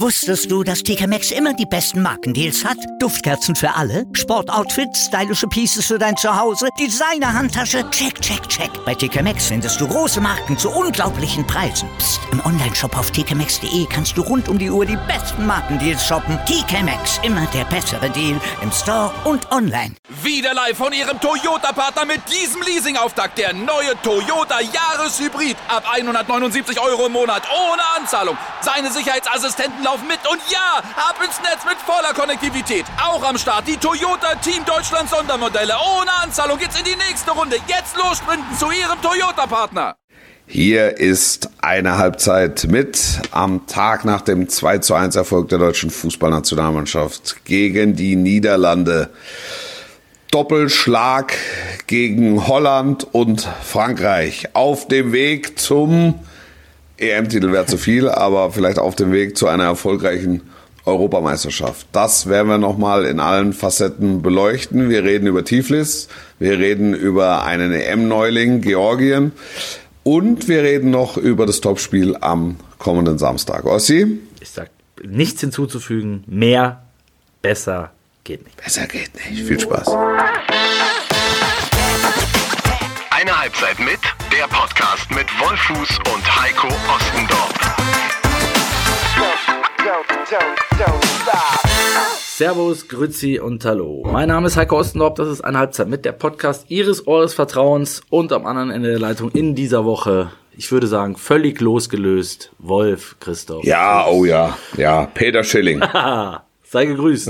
Wusstest du, dass TK Maxx immer die besten Markendeals hat? Duftkerzen für alle, Sportoutfits, stylische Pieces für dein Zuhause, Designer-Handtasche, check, check, check. Bei TK Maxx findest du große Marken zu unglaublichen Preisen. Psst. Im Onlineshop auf tkmaxx.de kannst du rund um die Uhr die besten Markendeals shoppen. TK Maxx, immer der bessere Deal im Store und online. Wieder live von Ihrem Toyota-Partner mit diesem Leasing-Auftakt. Der neue Toyota Jahreshybrid. Ab 179 € im Monat. Ohne Anzahlung. Seine Sicherheitsassistenten laufen mit. Und ja, ab ins Netz mit voller Konnektivität. Auch am Start die Toyota Team Deutschland Sondermodelle. Ohne Anzahlung geht's in die nächste Runde. Jetzt los sprinten zu Ihrem Toyota-Partner. Hier ist eine Halbzeit mit am Tag nach dem 2:1 Erfolg der deutschen Fußballnationalmannschaft gegen die Niederlande. Doppelschlag gegen Holland und Frankreich. Auf dem Weg zum EM-Titel wäre zu viel, aber vielleicht auf dem Weg zu einer erfolgreichen Europameisterschaft. Das werden wir nochmal in allen Facetten beleuchten. Wir reden über Tiflis, wir reden über einen EM-Neuling, Georgien, und wir reden noch über das Topspiel am kommenden Samstag. Ossi? Ich sag nichts hinzuzufügen. Mehr, besser geht nicht. Besser geht nicht. Viel Spaß. Eine Halbzeit mit, der Podcast mit Wolfuß und Heiko Ostendorf. Servus, Grüezi und Hallo. Mein Name ist Heiko Ostendorf, das ist eine Halbzeit mit, der Podcast Ihres Ohres Vertrauens, und am anderen Ende der Leitung in dieser Woche, ich würde sagen, völlig losgelöst, Wolf Christoph. Ja, oh ja, ja, Peter Schilling. Sei gegrüßt.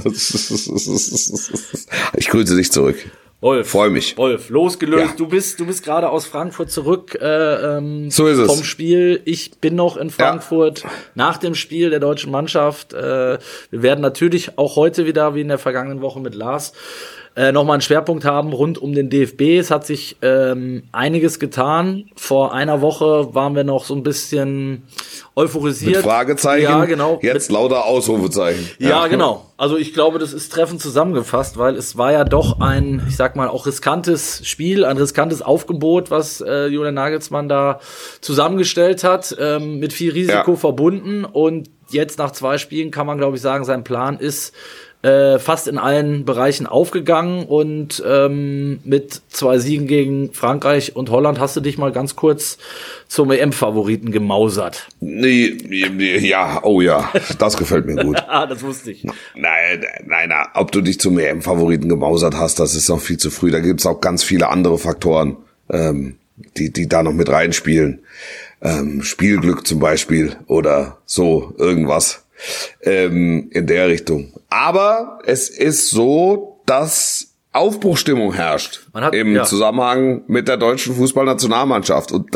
Ich grüße dich zurück. Wolf, freue mich. Wolf, losgelöst. Ja. Du bist gerade aus Frankfurt zurück so ist vom es. Spiel. Ich bin noch in Frankfurt nach dem Spiel der deutschen Mannschaft. Wir werden natürlich auch heute wieder, wie in der vergangenen Woche mit Lars, nochmal einen Schwerpunkt haben rund um den DFB. Es hat sich einiges getan. Vor einer Woche waren wir noch so ein bisschen euphorisiert. Mit Fragezeichen, ja, genau. Jetzt lauter Ausrufezeichen. Ja, genau. Also ich glaube, das ist treffend zusammengefasst, weil es war ja doch ein, ich sag mal, auch riskantes Spiel, ein riskantes Aufgebot, was Julian Nagelsmann da zusammengestellt hat, mit viel Risiko verbunden. Und jetzt nach 2 Spielen kann man, glaube ich, sagen, sein Plan ist fast in allen Bereichen aufgegangen, und mit 2 Siegen gegen Frankreich und Holland hast du dich mal ganz kurz zum EM-Favoriten gemausert. Nee, ja, oh ja, das gefällt mir gut. Das wusste ich. Nein, ob du dich zum EM-Favoriten gemausert hast, das ist noch viel zu früh. Da gibt's auch ganz viele andere Faktoren, die da noch mit reinspielen. Spielglück zum Beispiel oder so irgendwas in der Richtung. Aber es ist so, dass Aufbruchstimmung herrscht im Zusammenhang mit der deutschen Fußballnationalmannschaft. Und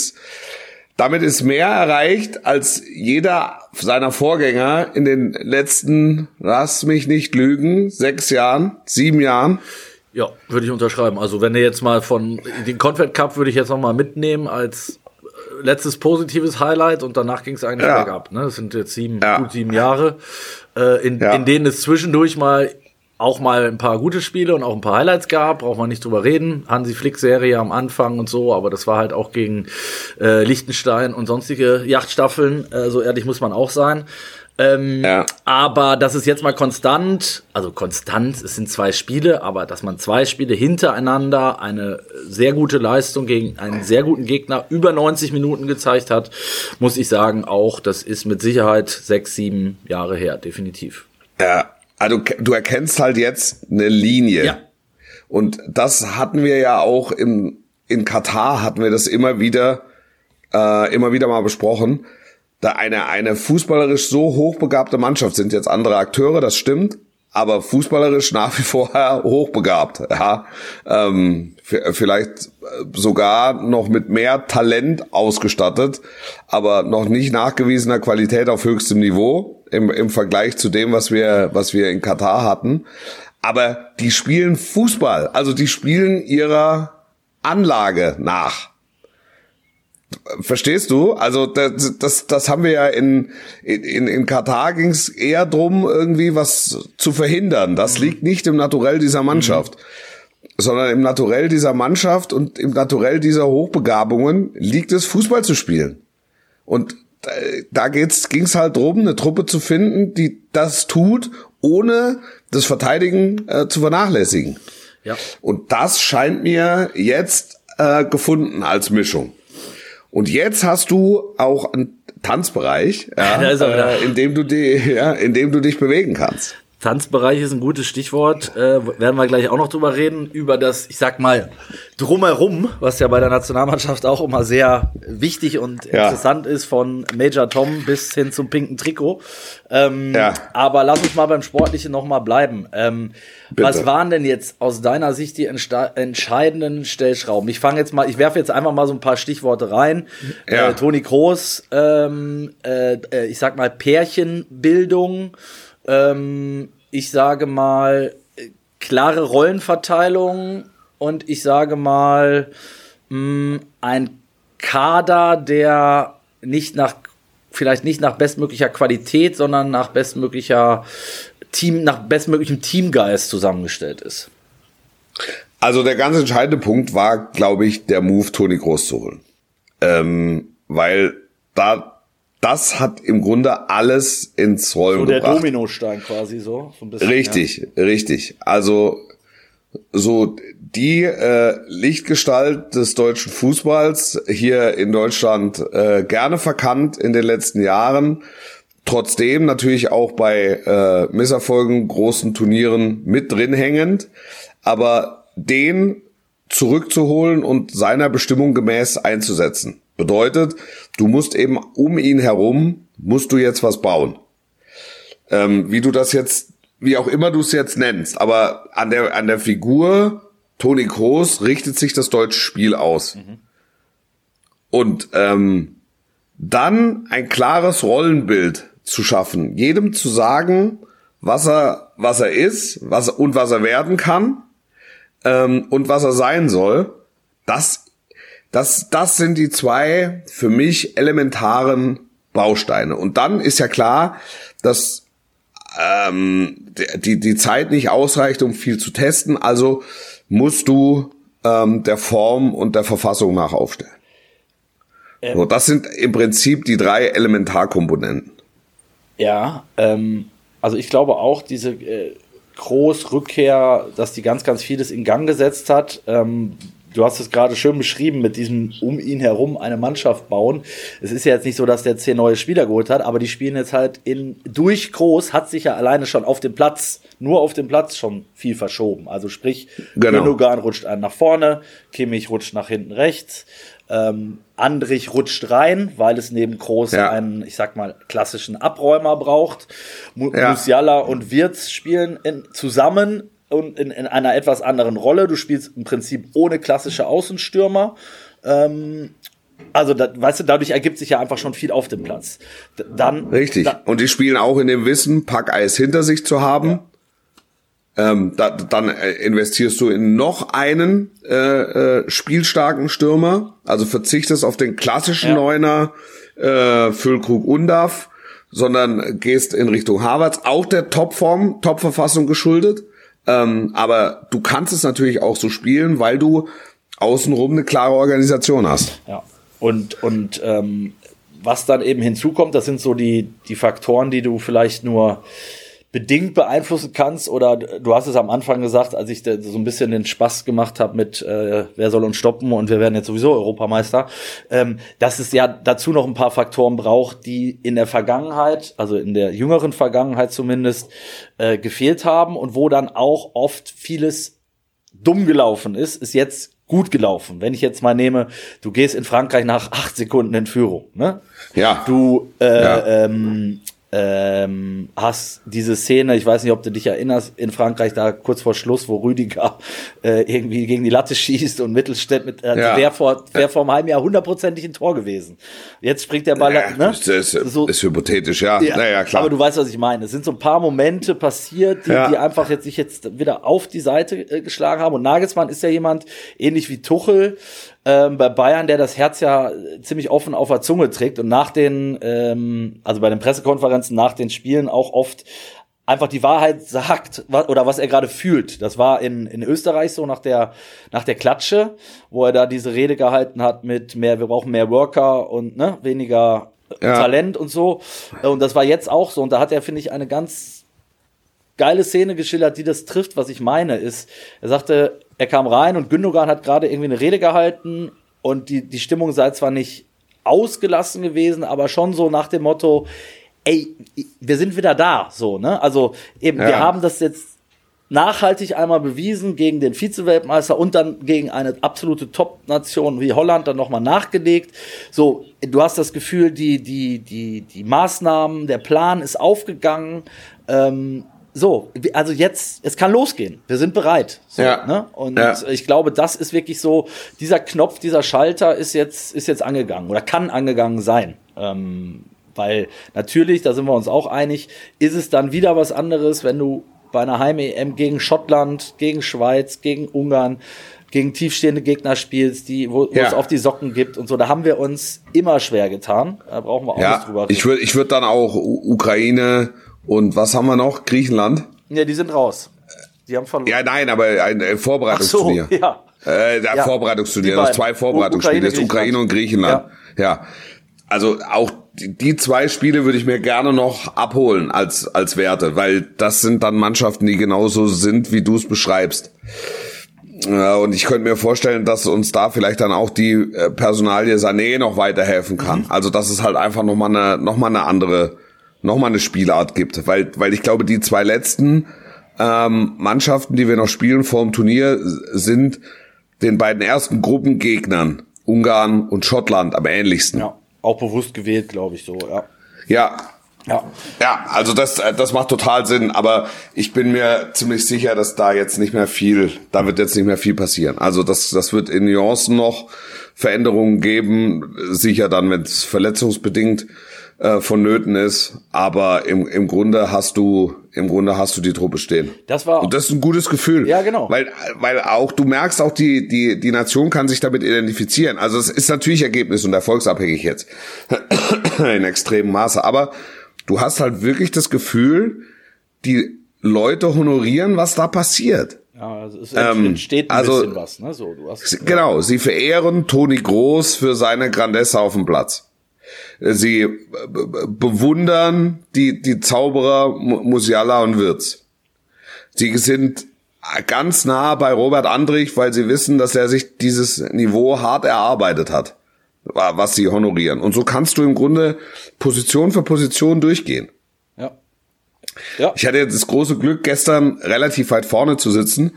damit ist mehr erreicht, als jeder seiner Vorgänger in den letzten, lass mich nicht lügen, 6 Jahren, 7 Jahren. Ja, würde ich unterschreiben. Also wenn du jetzt mal von den Confed Cup würde ich jetzt noch mal mitnehmen als letztes positives Highlight, und danach ging es eigentlich bergab. Ne? Das sind jetzt gut 7 Jahre, in denen es zwischendurch auch mal ein paar gute Spiele und auch ein paar Highlights gab, braucht man nicht drüber reden. Hansi Flick-Serie am Anfang und so, aber das war halt auch gegen Liechtenstein und sonstige Yachtstaffeln, so ehrlich muss man auch sein. Aber das ist jetzt mal konstant, es sind 2 Spiele, aber dass man 2 Spiele hintereinander eine sehr gute Leistung gegen einen sehr guten Gegner über 90 Minuten gezeigt hat, muss ich sagen, auch das ist mit Sicherheit 6, 7 Jahre her, definitiv. Ja, also du erkennst halt jetzt eine Linie. Ja. Und das hatten wir ja auch in Katar, hatten wir das immer wieder mal besprochen. Da eine fußballerisch so hochbegabte Mannschaft, sind jetzt andere Akteure, das stimmt, aber fußballerisch nach wie vor hochbegabt. Ja, vielleicht sogar noch mit mehr Talent ausgestattet, aber noch nicht nachgewiesener Qualität auf höchstem Niveau im Vergleich zu dem, was wir in Katar hatten. Aber die spielen Fußball, also die spielen ihrer Anlage nach. Verstehst du? Also das haben wir ja in Katar, ging es eher drum, irgendwie was zu verhindern. Das liegt nicht im Naturell dieser Mannschaft, sondern im Naturell dieser Mannschaft und im Naturell dieser Hochbegabungen liegt es, Fußball zu spielen. Und da ging's halt drum, eine Truppe zu finden, die das tut, ohne das Verteidigen zu vernachlässigen. Ja. Und das scheint mir jetzt gefunden als Mischung. Und jetzt hast du auch einen Tanzbereich, in dem du dich bewegen kannst. Tanzbereich ist ein gutes Stichwort, werden wir gleich auch noch drüber reden, über das, ich sag mal, Drumherum, was ja bei der Nationalmannschaft auch immer sehr wichtig und interessant ist, von Major Tom bis hin zum pinken Trikot. Aber lass uns mal beim Sportlichen noch mal bleiben. Was waren denn jetzt aus deiner Sicht die entscheidenden Stellschrauben? Ich werfe jetzt einfach mal so ein paar Stichworte rein. Toni Kroos, ich sag mal Pärchenbildung, ich sage mal, klare Rollenverteilung und ich sage mal, ein Kader, der vielleicht nicht nach bestmöglicher Qualität, sondern nach bestmöglichem Teamgeist zusammengestellt ist. Also der ganz entscheidende Punkt war, glaube ich, der Move, Toni Kroos zu holen. Weil das hat im Grunde alles ins Rollen gebracht. So der Dominostein quasi so ein bisschen. Richtig. Also so die Lichtgestalt des deutschen Fußballs hier in Deutschland gerne verkannt in den letzten Jahren. Trotzdem natürlich auch bei Misserfolgen, großen Turnieren mit drin hängend. Aber den zurückzuholen und seiner Bestimmung gemäß einzusetzen. Bedeutet, du musst eben um ihn herum, musst du jetzt was bauen. Wie auch immer du es jetzt nennst, aber an der Figur Toni Kroos richtet sich das deutsche Spiel aus. Mhm. Und dann ein klares Rollenbild zu schaffen, jedem zu sagen, was er ist, was er werden kann, und was er sein soll, das sind die zwei für mich elementaren Bausteine. Und dann ist ja klar, dass die Zeit nicht ausreicht, um viel zu testen. Also musst du der Form und der Verfassung nach aufstellen. So, das sind im Prinzip die 3 Elementarkomponenten. Ja, also ich glaube auch, diese Kroos-Rückkehr, dass die ganz, ganz vieles in Gang gesetzt hat. Du hast es gerade schön beschrieben mit diesem um ihn herum eine Mannschaft bauen. Es ist ja jetzt nicht so, dass der 10 neue Spieler geholt hat, aber die spielen jetzt halt durch Kroos hat sich ja alleine schon nur auf dem Platz schon viel verschoben. Also sprich, Gündogan rutscht einen nach vorne, Kimmich rutscht nach hinten rechts, Andrich rutscht rein, weil es neben Kroos einen, ich sag mal, klassischen Abräumer braucht. Musiala und Wirtz spielen zusammen und in einer etwas anderen Rolle. Du spielst im Prinzip ohne klassische Außenstürmer. Also, dadurch ergibt sich ja einfach schon viel auf dem Platz. Richtig. Und die spielen auch in dem Wissen, Packeis hinter sich zu haben. Ja. Dann investierst du in noch einen spielstarken Stürmer, also verzichtest auf den klassischen Neuner, Füllkrug, Undav, sondern gehst in Richtung Havertz, auch der Topverfassung geschuldet. Aber du kannst es natürlich auch so spielen, weil du außenrum eine klare Organisation hast. Ja. Und was dann eben hinzukommt, das sind so die Faktoren, die du vielleicht nur bedingt beeinflussen kannst, oder du hast es am Anfang gesagt, als ich so ein bisschen den Spaß gemacht habe mit wer soll uns stoppen und wir werden jetzt sowieso Europameister, dass es ja dazu noch ein paar Faktoren braucht, die in der Vergangenheit, also in der jüngeren Vergangenheit zumindest, gefehlt haben und wo dann auch oft vieles dumm gelaufen ist jetzt gut gelaufen. Wenn ich jetzt mal nehme, du gehst in Frankreich nach 8 Sekunden in Führung, ne? Ja. Du hast diese Szene, ich weiß nicht, ob du dich erinnerst, in Frankreich da kurz vor Schluss, wo Rüdiger irgendwie gegen die Latte schießt und Mittelstädt wäre vor einem halben Jahr 100% ein Tor gewesen. Jetzt springt der Ball, ne? Ist hypothetisch, ja. Naja, klar. Aber du weißt, was ich meine. Es sind so ein paar Momente passiert, die einfach sich jetzt wieder auf die Seite geschlagen haben. Und Nagelsmann ist ja jemand, ähnlich wie Tuchel, bei Bayern, der das Herz ja ziemlich offen auf der Zunge trägt und nach den, also bei den Pressekonferenzen nach den Spielen auch oft einfach die Wahrheit sagt oder was er gerade fühlt. Das war in Österreich so nach der Klatsche, wo er da diese Rede gehalten hat mit wir brauchen mehr Worker und weniger Talent und so. Und das war jetzt auch so. Und da hat er, finde ich, eine ganz geile Szene geschildert, die das trifft, was ich meine, ist, er sagte, er kam rein und Gündogan hat gerade irgendwie eine Rede gehalten und die Stimmung sei zwar nicht ausgelassen gewesen, aber schon so nach dem Motto, ey, wir sind wieder da, so, ne? Also eben, wir haben das jetzt nachhaltig einmal bewiesen gegen den Vize-Weltmeister und dann gegen eine absolute Top-Nation wie Holland dann nochmal nachgelegt. So, du hast das Gefühl, die Maßnahmen, der Plan ist aufgegangen. So, also jetzt, es kann losgehen. Wir sind bereit. So, ne? Und ich glaube, das ist wirklich so, dieser Knopf, dieser Schalter ist jetzt angegangen oder kann angegangen sein. Weil natürlich, da sind wir uns auch einig, ist es dann wieder was anderes, wenn du bei einer Heim-EM gegen Schottland, gegen Schweiz, gegen Ungarn, gegen tiefstehende Gegner spielst, wo es auf die Socken gibt und so. Da haben wir uns immer schwer getan. Da brauchen wir auch nicht drüber reden. Ich würde dann auch Ukraine und was haben wir noch? Griechenland? Ja, die sind raus. Die haben verloren. Ja, nein, aber ein Vorbereitungsturnier. Ach so, ja. Vorbereitungsturnier, das 2 Vorbereitungsspiele, das ist Ukraine und Griechenland. Ja. Also auch die 2 Spiele würde ich mir gerne noch abholen als Werte, weil das sind dann Mannschaften, die genauso sind, wie du es beschreibst. Und ich könnte mir vorstellen, dass uns da vielleicht dann auch die Personalie Sané noch weiterhelfen kann. Also dass es halt einfach nochmal eine Spielart gibt, weil ich glaube, die 2 letzten Mannschaften, die wir noch spielen vor dem Turnier, sind den beiden ersten Gruppengegnern, Ungarn und Schottland, am ähnlichsten. Ja. Auch bewusst gewählt, glaube ich, so, Ja, also das macht total Sinn, aber ich bin mir ziemlich sicher, dass da wird jetzt nicht mehr viel passieren. Also das wird in Nuancen noch Veränderungen geben, sicher dann, wenn es verletzungsbedingt vonnöten ist, aber im Grunde hast du die Truppe stehen. Und das ist ein gutes Gefühl. Ja, genau. Weil auch du merkst auch die Nation kann sich damit identifizieren. Also es ist natürlich ergebnis- und erfolgsabhängig jetzt in extremem Maße, aber du hast halt wirklich das Gefühl, die Leute honorieren, was da passiert. Ja, also es entsteht ein bisschen was, ne? So, genau, sie verehren Toni Kroos für seine Grandezza auf dem Platz. Sie bewundern die Zauberer Musiala und Wirtz. Sie sind ganz nah bei Robert Andrich, weil sie wissen, dass er sich dieses Niveau hart erarbeitet hat, was sie honorieren. Und so kannst du im Grunde Position für Position durchgehen. Ja. Ich hatte jetzt das große Glück, gestern relativ weit vorne zu sitzen.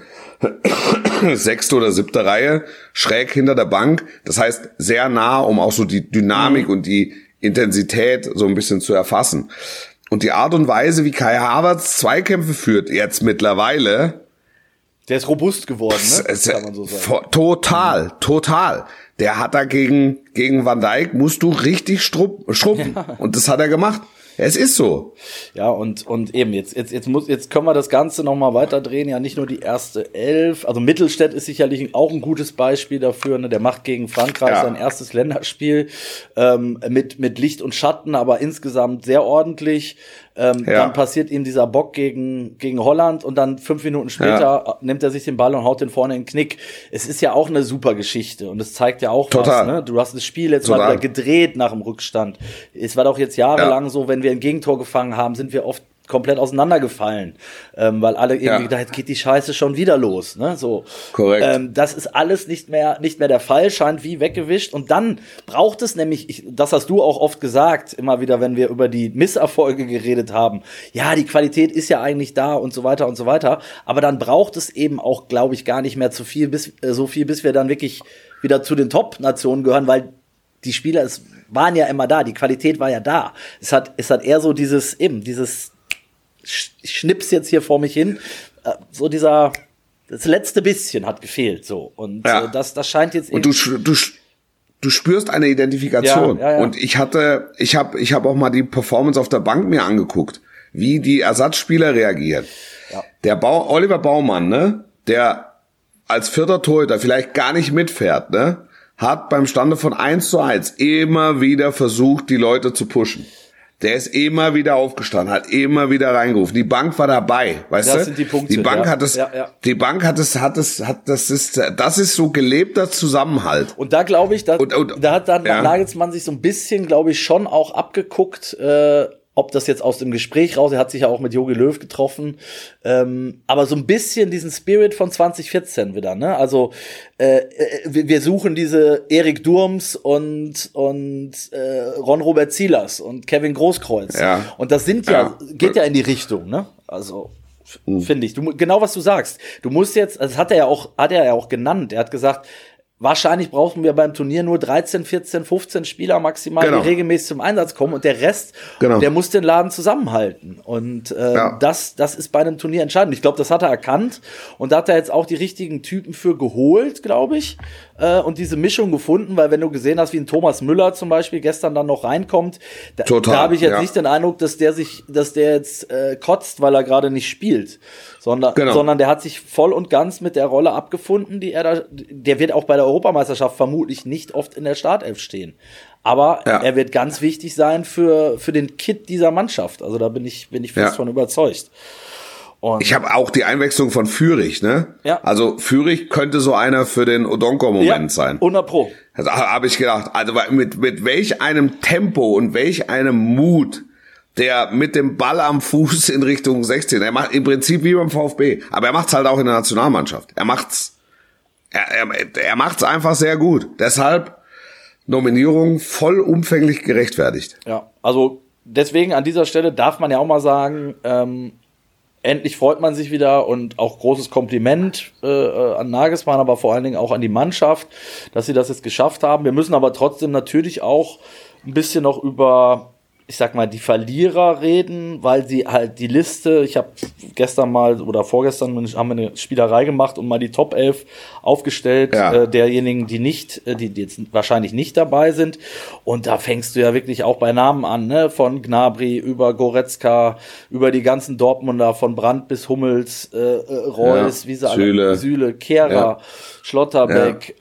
6. oder 7. Reihe, schräg hinter der Bank. Das heißt, sehr nah, um auch so die Dynamik und die Intensität so ein bisschen zu erfassen. Und die Art und Weise, wie Kai Havertz Zweikämpfe führt, jetzt mittlerweile. Der ist robust geworden, ne? Kann man so sagen. Total. Der hat da gegen Van Dijk, musst du richtig schrubben. Ja. Und das hat er gemacht. Es ist so. Ja, und eben, jetzt können wir das Ganze nochmal weiterdrehen. Ja, nicht nur die erste 11. Also Mittelstädt ist sicherlich auch ein gutes Beispiel dafür. Ne? Der macht gegen Frankreich sein erstes Länderspiel mit Licht und Schatten, aber insgesamt sehr ordentlich. Dann passiert ihm dieser Bock gegen Holland und dann 5 Minuten später nimmt er sich den Ball und haut den vorne in den Knick. Es ist ja auch eine super Geschichte und es zeigt ja auch was. Ne? Du hast das Spiel jetzt mal wieder gedreht nach dem Rückstand. Es war doch jetzt jahrelang so, wenn wir ein Gegentor gefangen haben, sind wir oft komplett auseinandergefallen, weil alle irgendwie gedacht, jetzt geht die Scheiße schon wieder los, ne? So. Korrekt. Das ist alles nicht mehr der Fall, scheint wie weggewischt. Und dann braucht es nämlich, das hast du auch oft gesagt, immer wieder, wenn wir über die Misserfolge geredet haben. Ja, die Qualität ist ja eigentlich da und so weiter und so weiter. Aber dann braucht es eben auch, glaube ich, gar nicht mehr zu viel, bis wir dann wirklich wieder zu den Top-Nationen gehören, weil die Spieler waren ja immer da, die Qualität war ja da. Es hat eher so dieses ich schnips jetzt hier vor mich hin, so das letzte bisschen hat gefehlt, so. Und das scheint jetzt eben. Und du spürst eine Identifikation. Ja. Und ich habe auch mal die Performance auf der Bank mir angeguckt, wie die Ersatzspieler reagieren. Ja. Der Oliver Baumann, ne, der als 4. Torhüter vielleicht gar nicht mitfährt, ne, hat beim Stande von 1:1 immer wieder versucht, die Leute zu pushen. Der ist immer wieder aufgestanden, hat immer wieder reingerufen. Die Bank war dabei, weißt du? Das sind die Punkte. Die Bank hat es, das ist so gelebter Zusammenhalt. Und da glaube ich, da hat dann Nagelsmann sich so ein bisschen, glaube ich, schon auch abgeguckt, ob das jetzt aus dem Gespräch raus, er hat sich ja auch mit Jogi Löw getroffen, aber so ein bisschen diesen Spirit von 2014 wieder, ne? Also wir suchen diese Erik Durms und Ron-Robert Zielers und Kevin Großkreuz. Ja. Und das geht ja in die Richtung, ne? Also finde ich. Genau was du sagst. Du musst jetzt, also das hat er ja auch genannt. Er hat gesagt, wahrscheinlich brauchen wir beim Turnier nur 13, 14, 15 Spieler maximal, die regelmäßig zum Einsatz kommen. Und der Rest, der muss den Laden zusammenhalten. Und das ist bei einem Turnier entscheidend. Ich glaube, das hat er erkannt. Und da hat er jetzt auch die richtigen Typen für geholt, glaube ich. Und diese Mischung gefunden. Weil wenn du gesehen hast, wie ein Thomas Müller zum Beispiel gestern dann noch reinkommt, da habe ich jetzt nicht den Eindruck, dass der jetzt kotzt, weil er gerade nicht spielt. Sondern der hat sich voll und ganz mit der Rolle abgefunden, der wird auch bei der Europameisterschaft vermutlich nicht oft in der Startelf stehen. Aber er wird ganz wichtig sein für den Kit dieser Mannschaft. Also da bin ich fest von überzeugt. Und ich habe auch die Einwechslung von Führig, ne? Ja. Also Führig könnte so einer für den Odonko-Moment sein. 100%. Also habe ich gedacht, also mit welch einem Tempo und welch einem Mut der mit dem Ball am Fuß in Richtung 16. Er macht im Prinzip wie beim VfB, aber er macht's halt auch in der Nationalmannschaft. Er macht's einfach sehr gut. Deshalb Nominierung vollumfänglich gerechtfertigt. Ja, also deswegen an dieser Stelle darf man ja auch mal sagen, endlich freut man sich wieder und auch großes Kompliment an Nagelsmann, aber vor allen Dingen auch an die Mannschaft, dass sie das jetzt geschafft haben. Wir müssen aber trotzdem natürlich auch ein bisschen noch über, ich sag mal, die Verlierer reden, weil sie halt die Liste, ich habe gestern mal oder vorgestern haben wir eine Spielerei gemacht und mal die Top 11 aufgestellt, derjenigen, die jetzt wahrscheinlich nicht dabei sind. Und da fängst du ja wirklich auch bei Namen an, ne? Von Gnabry über Goretzka, über die ganzen Dortmunder, von Brandt bis Hummels, Reus, wie sie alle, Süle, Kehrer, Schlotterbeck,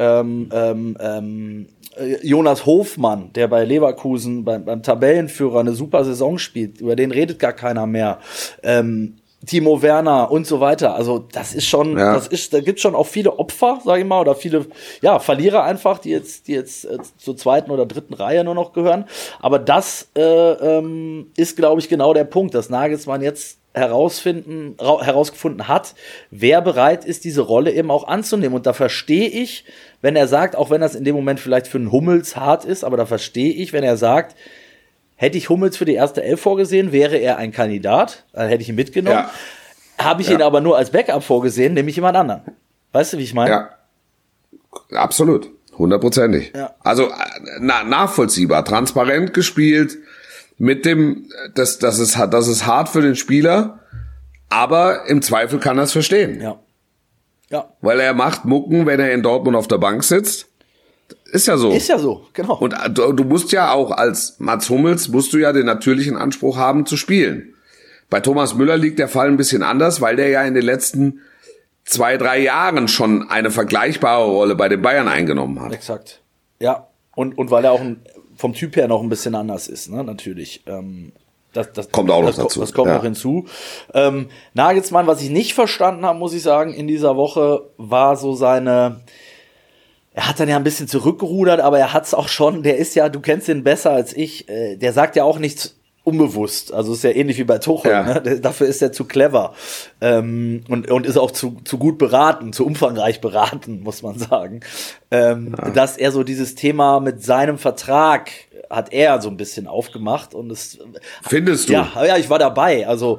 Jonas Hofmann, der bei Leverkusen beim Tabellenführer eine super Saison spielt, über den redet gar keiner mehr. Timo Werner und so weiter. Also das ist schon, da gibt's schon auch viele Opfer, sage ich mal, oder viele Verlierer einfach, die jetzt zur zweiten oder dritten Reihe nur noch gehören. Aber das ist, glaube ich, genau der Punkt, dass Nagelsmann jetzt herausgefunden hat, wer bereit ist, diese Rolle eben auch anzunehmen. Und da verstehe ich, wenn er sagt, auch wenn das in dem Moment vielleicht für einen Hummels hart ist, aber da verstehe ich, wenn er sagt, hätte ich Hummels für die erste Elf vorgesehen, wäre er ein Kandidat, dann hätte ich ihn mitgenommen. Ja. Habe ich ihn aber nur als Backup vorgesehen, nehme ich jemand anderen. Weißt du, wie ich meine? Ja, absolut, 100%. Ja. Also nachvollziehbar, transparent gespielt, mit dem, das ist hart für den Spieler, aber im Zweifel kann er es verstehen. Ja. Weil er macht Mucken, wenn er in Dortmund auf der Bank sitzt. Ist ja so. Ist ja so, genau. Und du musst ja auch als Mats Hummels, musst du ja den natürlichen Anspruch haben zu spielen. Bei Thomas Müller liegt der Fall ein bisschen anders, weil der ja in den letzten 2-3 Jahren schon eine vergleichbare Rolle bei den Bayern eingenommen hat. Exakt. Ja, und weil er auch vom Typ her noch ein bisschen anders ist, ne, natürlich. Das kommt auch noch dazu. Das kommt noch hinzu. Nagelsmann, was ich nicht verstanden habe, muss ich sagen, in dieser Woche, war so er hat dann ja ein bisschen zurückgerudert, aber er hat's auch schon, der ist ja, du kennst ihn besser als ich, der sagt ja auch nichts unbewusst, also ist ja ähnlich wie bei Tuchel, ne? Dafür ist er zu clever und ist auch zu gut beraten, zu umfangreich beraten, muss man sagen, dass er so dieses Thema mit seinem Vertrag hat er so ein bisschen aufgemacht und es findest du? Ja, ich war dabei, also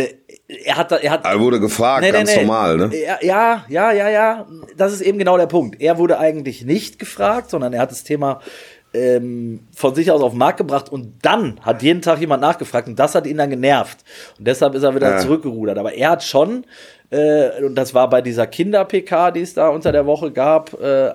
er wurde gefragt, ganz normal, ne? Ja, das ist eben genau der Punkt. Er wurde eigentlich nicht gefragt, sondern er hat das Thema von sich aus auf den Markt gebracht und dann hat jeden Tag jemand nachgefragt und das hat ihn dann genervt und deshalb ist er wieder zurückgerudert. Aber er hat schon, und das war bei dieser Kinder-PK, die es da unter der Woche gab,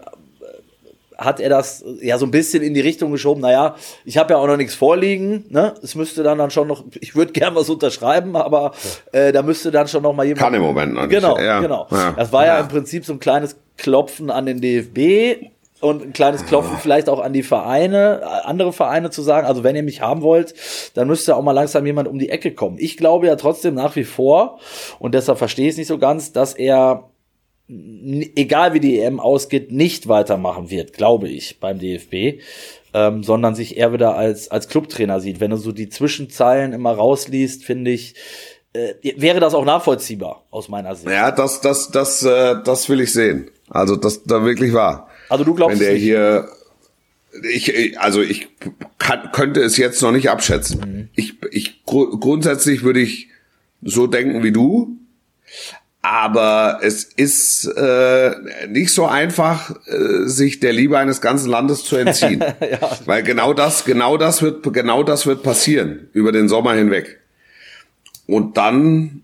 hat er das ja so ein bisschen in die Richtung geschoben, naja, ich habe ja auch noch nichts vorliegen, ne? Es müsste dann schon noch, ich würde gern was unterschreiben, aber da müsste dann schon noch mal jemand... Kann im Moment noch nicht. Genau. Das war ja im Prinzip so ein kleines Klopfen an den DFB, und ein kleines Klopfen vielleicht auch an die Vereine, andere Vereine zu sagen, also wenn ihr mich haben wollt, dann müsste auch mal langsam jemand um die Ecke kommen. Ich glaube ja trotzdem nach wie vor, und deshalb verstehe ich es nicht so ganz, dass er, egal wie die EM ausgeht, nicht weitermachen wird, glaube ich, beim DFB, sondern sich eher wieder als Clubtrainer sieht. Wenn du so die Zwischenzeilen immer rausliest, finde ich, wäre das auch nachvollziehbar aus meiner Sicht. Ja, das will ich sehen. Also das da wirklich war. Also du glaubst, wenn der hier, ich könnte es jetzt noch nicht abschätzen. Grundsätzlich würde ich so denken wie du, aber es ist nicht so einfach, sich der Liebe eines ganzen Landes zu entziehen, ja. Weil genau das wird passieren über den Sommer hinweg. Und dann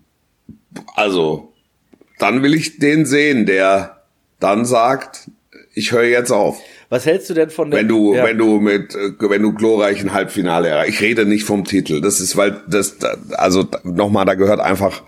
will ich den sehen, der dann sagt, ich höre jetzt auf. Was hältst du denn von der... Wenn du glorreichen Halbfinale erreichst. Ich rede nicht vom Titel. Das ist, weil da gehört einfach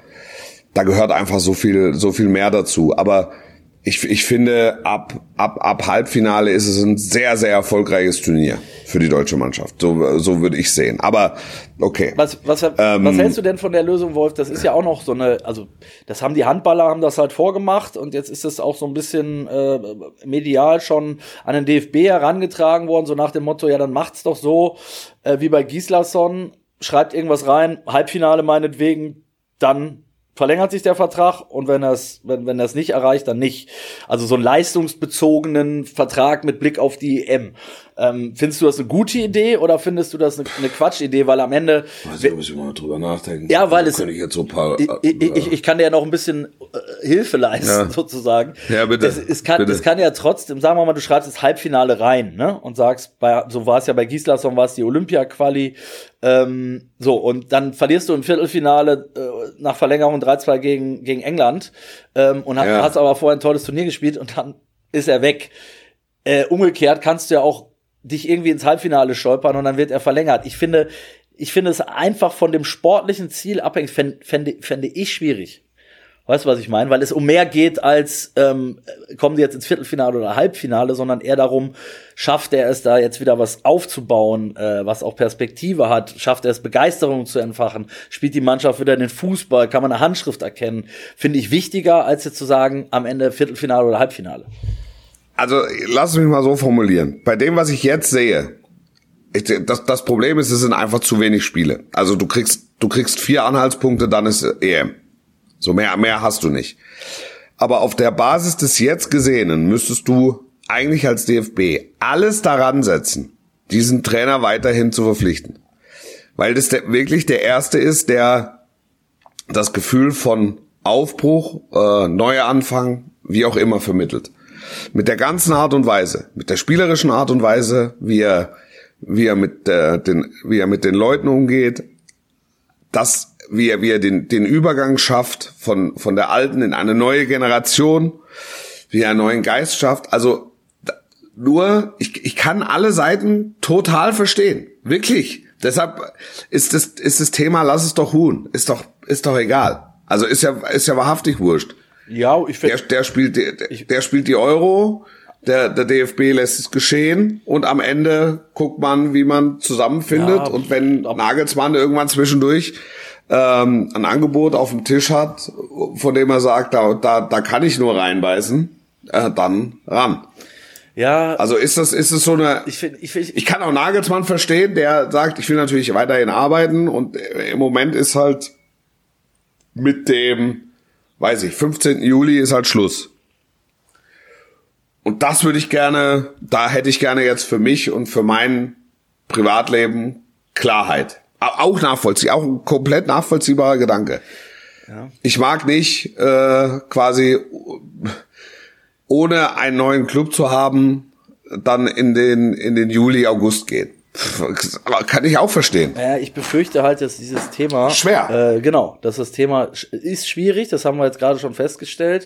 so viel mehr dazu. Aber ich finde, ab Halbfinale ist es ein sehr, sehr erfolgreiches Turnier für die deutsche Mannschaft. So würde ich sehen. Aber okay. Was hältst du denn von der Lösung, Wolf? Das ist ja auch noch so eine, also das haben die Handballer haben das halt vorgemacht und jetzt ist es auch so ein bisschen medial schon an den DFB herangetragen worden, so nach dem Motto, ja, dann macht's doch so wie bei Gislason, schreibt irgendwas rein, Halbfinale meinetwegen, dann verlängert sich der Vertrag und wenn das nicht erreicht, dann nicht. Also so einen leistungsbezogenen Vertrag mit Blick auf die EM. Findest du das eine gute Idee oder findest du das eine Quatschidee? Weil am Ende... Also, da muss ich mal drüber nachdenken. Ja, weil es... Ich jetzt so ein paar, ich kann dir ja noch ein bisschen Hilfe leisten, sozusagen. Ja, bitte. Es kann ja trotzdem, sagen wir mal, du schreibst das Halbfinale rein, ne? Und sagst, so war es ja bei Gislason, war es die Olympia-Quali. Und dann verlierst du im Viertelfinale nach Verlängerung 3-2 gegen England hast aber vorher ein tolles Turnier gespielt und dann ist er weg. Umgekehrt kannst du ja auch dich irgendwie ins Halbfinale stolpern und dann wird er verlängert. Ich finde es einfach von dem sportlichen Ziel abhängig, fände ich schwierig. Weißt du, was ich meine? Weil es um mehr geht als kommen sie jetzt ins Viertelfinale oder Halbfinale, sondern eher darum, schafft er es da jetzt wieder was aufzubauen, was auch Perspektive hat, schafft er es Begeisterung zu entfachen, spielt die Mannschaft wieder den Fußball, kann man eine Handschrift erkennen, finde ich wichtiger, als jetzt zu sagen, am Ende Viertelfinale oder Halbfinale. Also lass mich mal so formulieren. Bei dem, was ich jetzt sehe, das Problem ist, es sind einfach zu wenig Spiele. Also du kriegst 4 Anhaltspunkte, dann ist EM. So mehr hast du nicht. Aber auf der Basis des jetzt Gesehenen müsstest du eigentlich als DFB alles daran setzen, diesen Trainer weiterhin zu verpflichten. Weil das wirklich der Erste ist, der das Gefühl von Aufbruch, Neuanfang, wie auch immer vermittelt. Mit der ganzen Art und Weise, mit der spielerischen Art und Weise, wie er mit den Leuten umgeht, wie er den Übergang schafft von der alten in eine neue Generation, wie er einen neuen Geist schafft. Also nur, ich kann alle Seiten total verstehen. Wirklich. Deshalb ist das Thema, lass es doch ruhen. Ist doch egal. Also ist ja wahrhaftig wurscht. Ja, ich finde. Der spielt die Euro, der DFB lässt es geschehen und am Ende guckt man, wie man zusammenfindet. Ja, und wenn Nagelsmann irgendwann zwischendurch ein Angebot auf dem Tisch hat, von dem er sagt, da kann ich nur reinbeißen, dann ran. Ja. Also ist es so eine, ich kann auch Nagelsmann verstehen, der sagt, ich will natürlich weiterhin arbeiten und im Moment ist halt mit dem, 15. Juli ist halt Schluss. Und das da hätte ich gerne jetzt für mich und für mein Privatleben Klarheit. Auch ein komplett nachvollziehbarer Gedanke. Ja. Ich mag nicht quasi ohne einen neuen Club zu haben, dann in den Juli, August gehen. Aber kann ich auch verstehen. Ja, ich befürchte halt, dass dieses Thema schwer. Dass das Thema ist schwierig. Das haben wir jetzt gerade schon festgestellt.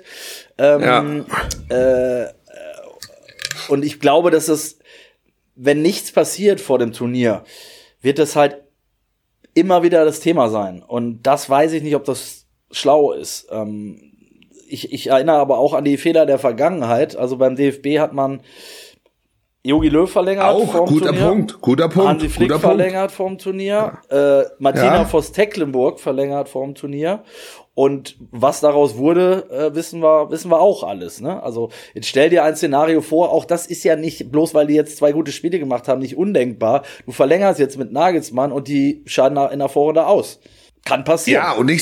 Und ich glaube, dass es, wenn nichts passiert vor dem Turnier, wird es halt immer wieder das Thema sein. Und das weiß ich nicht, ob das schlau ist. Ich erinnere aber auch an die Fehler der Vergangenheit. Also beim DFB hat man Jogi Löw verlängert auch vorm guter Turnier. Guter Punkt. Hansi Flick verlängert vorm Turnier. Martina Voss-Tecklenburg verlängert vorm Turnier. Und was daraus wurde, wissen wir auch alles, ne? Also, jetzt stell dir ein Szenario vor, auch das ist ja nicht, bloß weil die jetzt 2 gute Spiele gemacht haben, nicht undenkbar. Du verlängerst jetzt mit Nagelsmann und die scheiden in der Vorrunde aus. Kann passieren. Ja, und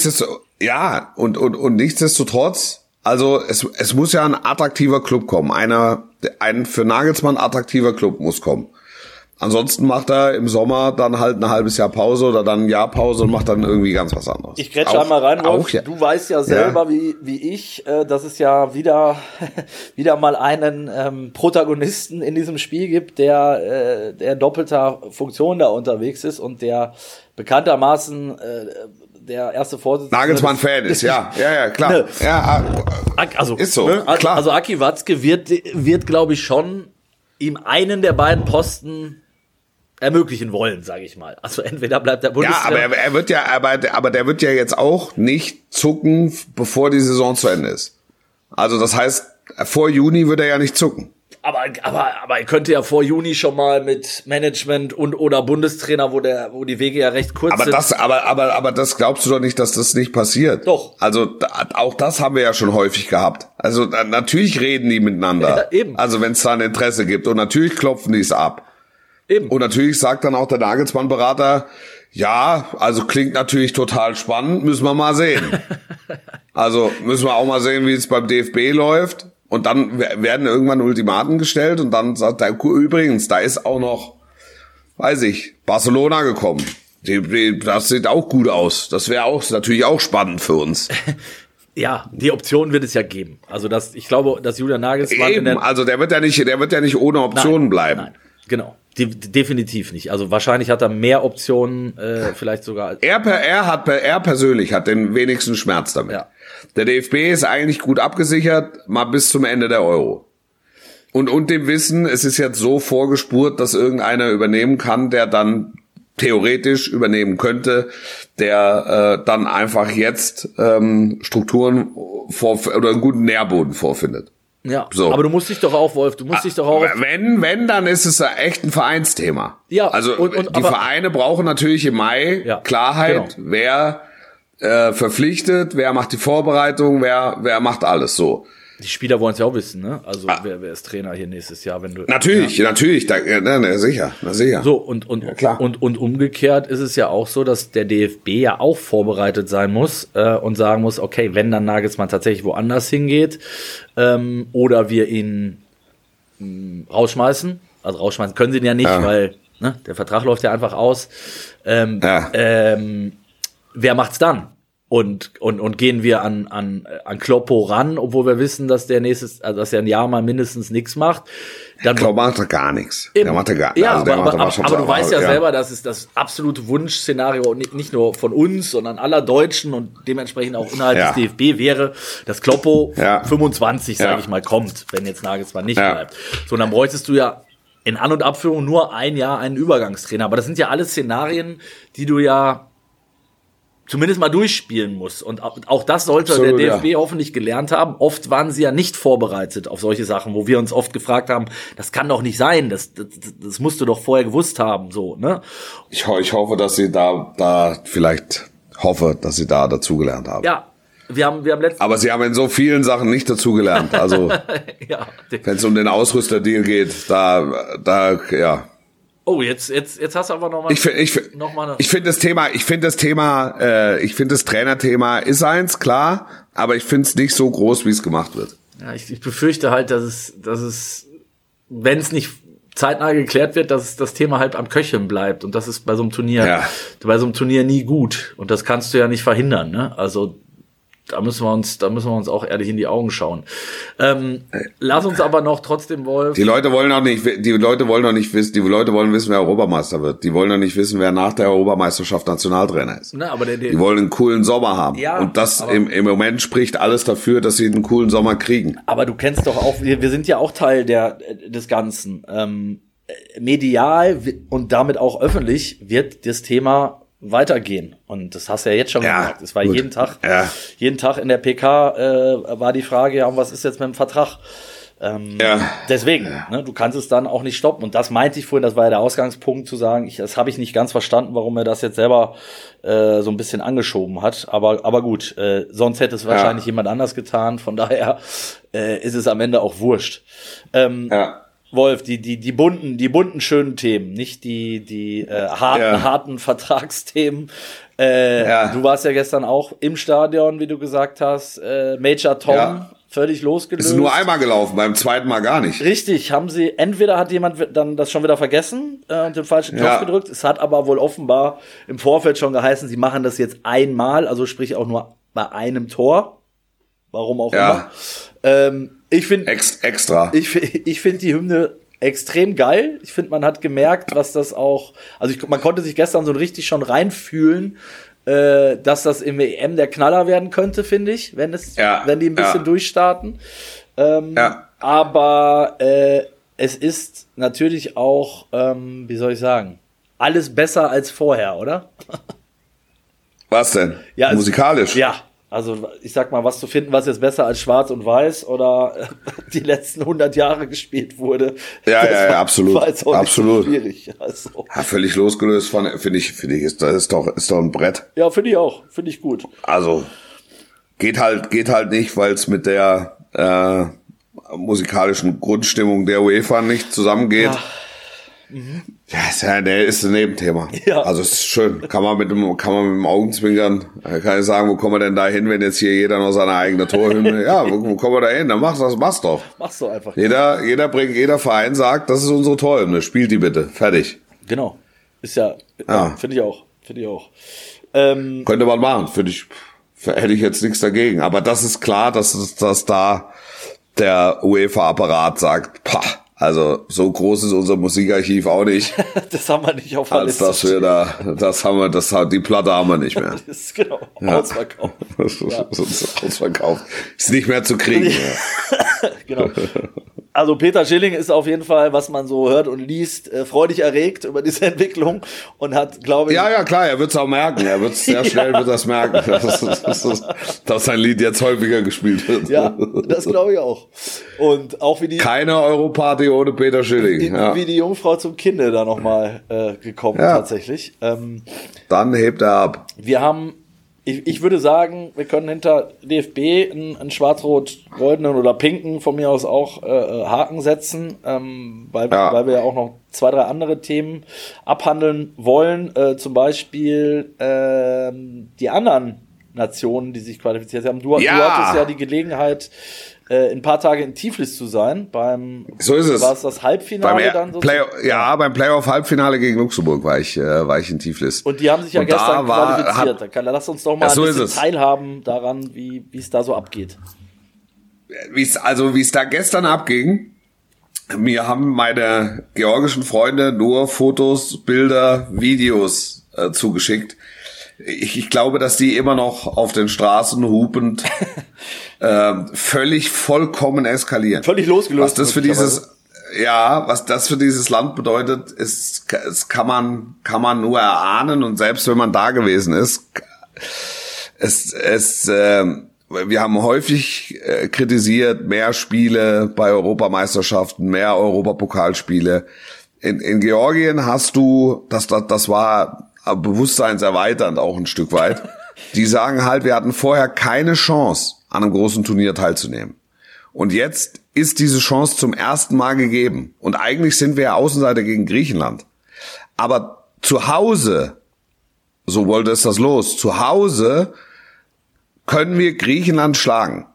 nichtsdestotrotz, also es muss ja ein attraktiver Club kommen. Ein für Nagelsmann attraktiver Club muss kommen. Ansonsten macht er im Sommer dann halt ein halbes Jahr Pause oder dann ein Jahr Pause und macht dann irgendwie ganz was anderes. Ich grätsche einmal rein, Wolf. Ja. Du weißt ja selber, wie ich, dass es ja wieder mal einen Protagonisten in diesem Spiel gibt, der doppelter Funktion da unterwegs ist und der bekanntermaßen der erste Vorsitzende Nagelsmann-Fan ist, ja, klar. Ja, also, ist so, ne? klar. Also Aki Watzke wird glaube ich, schon ihm einen der beiden Posten ermöglichen wollen, sage ich mal. Also entweder bleibt der Bundestrainer. Ja, aber der wird ja jetzt auch nicht zucken, bevor die Saison zu Ende ist. Also das heißt, vor Juni wird er ja nicht zucken. Aber er könnte ja vor Juni schon mal mit Management und oder Bundestrainer, wo die Wege ja recht kurz sind. Aber das glaubst du doch nicht, dass das nicht passiert? Doch. Also auch das haben wir ja schon häufig gehabt. Also natürlich reden die miteinander. Ja, eben. Also wenn es da ein Interesse gibt und natürlich klopfen die es ab. Eben. Und natürlich sagt dann auch der Nagelsmann-Berater, ja, also klingt natürlich total spannend, müssen wir mal sehen. Also müssen wir auch mal sehen, wie es beim DFB läuft. Und dann werden irgendwann Ultimaten gestellt und dann sagt er, übrigens, da ist auch noch, weiß ich, Barcelona gekommen. Das sieht auch gut aus. Das wäre auch natürlich auch spannend für uns. Ja, die Option wird es ja geben. Also ich glaube, dass Julian Nagelsmann eben, also der wird ja nicht ohne Optionen bleiben. Nein, genau. Definitiv nicht. Also wahrscheinlich hat er mehr Optionen, vielleicht sogar. Er persönlich hat den wenigsten Schmerz damit. Ja. Der DFB ist eigentlich gut abgesichert, mal bis zum Ende der Euro. Und dem Wissen, es ist jetzt so vorgespurt, dass irgendeiner übernehmen kann, der dann theoretisch übernehmen könnte, der dann einfach jetzt Strukturen oder einen guten Nährboden vorfindet. Ja, so. Aber du musst dich doch auch, Wolf, Wenn, dann ist es echt ein Vereinsthema. Ja. Also die Vereine brauchen natürlich im Mai Klarheit, genau. Wer verpflichtet, wer macht die Vorbereitung, wer macht alles so. Die Spieler wollen es ja auch wissen, ne? Also wer ist Trainer hier nächstes Jahr, wenn du natürlich, sicher. So und umgekehrt ist es ja auch so, dass der DFB ja auch vorbereitet sein muss und sagen muss, okay, wenn dann Nagelsmann tatsächlich woanders hingeht oder wir ihn rausschmeißen, also rausschmeißen können sie ihn ja nicht, weil der Vertrag läuft ja einfach aus. Wer macht's dann? Und gehen wir an Kloppo ran, obwohl wir wissen, dass der ein Jahr mal mindestens nichts macht. Dann Kloppo macht er gar nichts. Der macht er gar nichts. Ja, aber du weißt ja selber, dass es das absolute Wunschszenario nicht nur von uns, sondern aller Deutschen und dementsprechend auch innerhalb des DFB wäre, dass Kloppo 25, sage ich mal, kommt, wenn jetzt Nagelsmann nicht bleibt. So, und dann bräuchtest du ja in An- und Abführung nur ein Jahr einen Übergangstrainer. Aber das sind ja alles Szenarien, die du ja zumindest mal durchspielen muss. Und auch das sollte absolut, der DFB hoffentlich gelernt haben. Oft waren sie ja nicht vorbereitet auf solche Sachen, wo wir uns oft gefragt haben, das kann doch nicht sein, das musst du doch vorher gewusst haben, so, ne? Ich hoffe, dass sie da dazugelernt haben. Ja, wir haben letztens. Aber sie haben in so vielen Sachen nicht dazugelernt. Also, wenn es um den Ausrüsterdeal geht, da. Oh, jetzt hast du aber noch mal. Ich finde das Trainerthema ist eins, klar, aber ich finde es nicht so groß, wie es gemacht wird. Ja, ich befürchte halt, dass es, wenn es nicht zeitnah geklärt wird, dass das Thema halt am Köcheln bleibt. Und das ist bei so einem Turnier nie gut. Und das kannst du ja nicht verhindern, ne? Also, da müssen wir uns auch ehrlich in die Augen schauen. Lass uns aber noch trotzdem, Wolf. Die Leute wollen wissen, wer Europameister wird. Die wollen doch nicht wissen, wer nach der Europameisterschaft Nationaltrainer ist. Na, aber die wollen einen coolen Sommer haben. Ja, und das im Moment spricht alles dafür, dass sie einen coolen Sommer kriegen. Aber du kennst doch auch, wir sind ja auch Teil des Ganzen. Medial und damit auch öffentlich wird das Thema weitergehen. Und das hast du ja jetzt schon gemerkt. Es war jeden Tag in der PK war die Frage, was ist jetzt mit dem Vertrag? Deswegen, ne, du kannst es dann auch nicht stoppen. Und das meinte ich vorhin, das war ja der Ausgangspunkt zu sagen, das habe ich nicht ganz verstanden, warum er das jetzt selber so ein bisschen angeschoben hat. Aber gut, sonst hätte es wahrscheinlich jemand anders getan. Von daher ist es am Ende auch wurscht. Wolf, die bunten schönen Themen, nicht die harten Vertragsthemen. Du warst ja gestern auch im Stadion, wie du gesagt hast. Major Tom, völlig losgelöst. Ist nur einmal gelaufen, beim zweiten Mal gar nicht. Richtig, entweder hat jemand dann das schon wieder vergessen und den falschen Knopf gedrückt. Es hat aber wohl offenbar im Vorfeld schon geheißen, sie machen das jetzt einmal, also sprich auch nur bei einem Tor. Warum auch immer. Ich finde extra. Ich finde die Hymne extrem geil. Ich finde, man hat gemerkt, was das auch, man konnte sich gestern so richtig schon reinfühlen, dass das im EM der Knaller werden könnte, finde ich, wenn die ein bisschen durchstarten. Aber es ist natürlich auch, wie soll ich sagen, alles besser als vorher, oder? Was denn? Ja, musikalisch? Ja. Also ich sag mal, was zu finden, was jetzt besser als Schwarz und Weiß oder die letzten 100 Jahre gespielt wurde. Ja, absolut. War jetzt auch absolut. nicht so schwierig. Also. Ja, völlig losgelöst von, finde ich, ist doch ein Brett. Ja, finde ich auch. Finde ich gut. Also geht halt nicht, weil es mit der musikalischen Grundstimmung der UEFA nicht zusammengeht. Ja, der ist ein Nebenthema. Ja. Also es ist schön. Kann man mit dem Augenzwinkern, kann ich sagen, wo kommen wir denn da hin, wenn jetzt hier jeder noch seine eigene Torhymne, wo kommen wir da hin? Dann mach's doch. Mach's doch einfach. Jeder Verein sagt, das ist unsere Torhymne, spielt die bitte. Fertig. Genau. Ist ja. Finde ich auch. Könnte man machen, hätte ich jetzt nichts dagegen. Aber das ist klar, dass da der UEFA-Apparat sagt, also so groß ist unser Musikarchiv auch nicht. Das haben wir nicht auf der Liste. Die Platte haben wir nicht mehr. Das ist genau ausverkauft. Ausverkauft. Ist nicht mehr zu kriegen. Genau. Also Peter Schilling ist auf jeden Fall, was man so hört und liest, freudig erregt über diese Entwicklung und hat, glaube ich... Ja, klar, er wird es auch merken. Er wird sehr schnell merken, dass sein Lied jetzt häufiger gespielt wird. Ja, das glaube ich auch. Und auch wie die... Keine Europarty ohne Peter Schilling. Wie die Jungfrau zum Kinde da nochmal gekommen, tatsächlich. Dann hebt er ab. Wir haben... Ich würde sagen, wir können hinter DFB einen schwarz-rot-goldenen oder pinken von mir aus auch Haken setzen, weil wir ja auch noch 2, 3 andere Themen abhandeln wollen. Zum Beispiel die anderen Nationen, die sich qualifiziert haben. Du hattest ja die Gelegenheit, ein paar Tage in Tiflis zu sein. So ist es. War es das Halbfinale dann sozusagen? Beim Playoff-Halbfinale gegen Luxemburg war ich in Tiflis. Und die haben sich ja gestern qualifiziert. Lass uns doch mal ein bisschen teilhaben daran, wie es da so abgeht. Wie es da gestern abging, mir haben meine georgischen Freunde nur Fotos, Bilder, Videos zugeschickt. Ich glaube, dass die immer noch auf den Straßen hupend vollkommen eskalieren. Völlig losgelöst. Was das für dieses Land bedeutet, kann man nur erahnen, und selbst wenn man da gewesen ist, wir haben häufig kritisiert, mehr Spiele bei Europameisterschaften, mehr Europapokalspiele. In Georgien hast du, das war bewusstseinserweiternd auch ein Stück weit. Die sagen halt, wir hatten vorher keine Chance, an einem großen Turnier teilzunehmen. Und jetzt ist diese Chance zum ersten Mal gegeben. Und eigentlich sind wir ja Außenseiter gegen Griechenland. Aber zu Hause, so wollte es das los, zu Hause können wir Griechenland schlagen.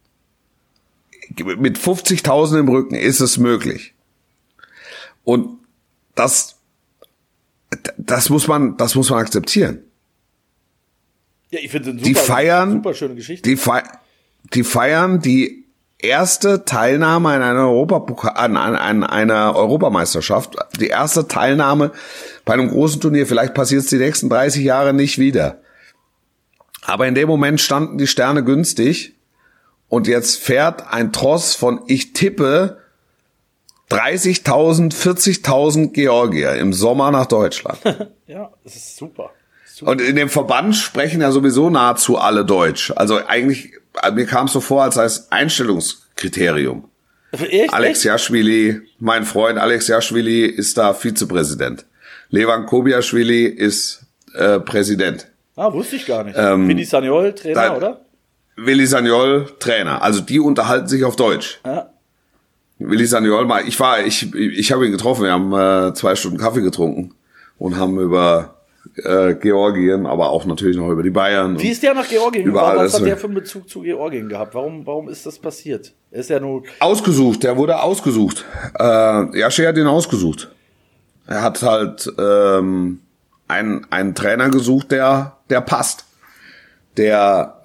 Mit 50.000 im Rücken ist es möglich. Und das muss man akzeptieren. Ja, ich finde es super schöne Geschichte. Die feiern die erste Teilnahme an einer Europameisterschaft, die erste Teilnahme bei einem großen Turnier. Vielleicht passiert es die nächsten 30 Jahre nicht wieder. Aber in dem Moment standen die Sterne günstig, und jetzt fährt ein Tross von, ich tippe, 30.000, 40.000 Georgier im Sommer nach Deutschland. Ja, das ist super. Und in dem Verband sprechen ja sowieso nahezu alle Deutsch. Also eigentlich, mir kam es so vor, als sei es Einstellungskriterium. Echt? Alex Jaschwili, mein Freund Alex Jaschwili ist da Vizepräsident. Levan Kobiaschwili ist Präsident. Wusste ich gar nicht. Willi Sagnol, Trainer, oder? Willi Sagnol, Trainer. Also die unterhalten sich auf Deutsch. Ja. Willi Sagnol, ich habe ihn getroffen, wir haben 2 Stunden Kaffee getrunken und haben über Georgien, aber auch natürlich noch über die Bayern. Wie ist der nach Georgien gekommen? Was hat der für einen Bezug zu Georgien gehabt? Warum ist das passiert? Er ist ja nur... Ausgesucht, der wurde ausgesucht. Jaschi hat ihn ausgesucht. Er hat halt einen Trainer gesucht, der passt. Der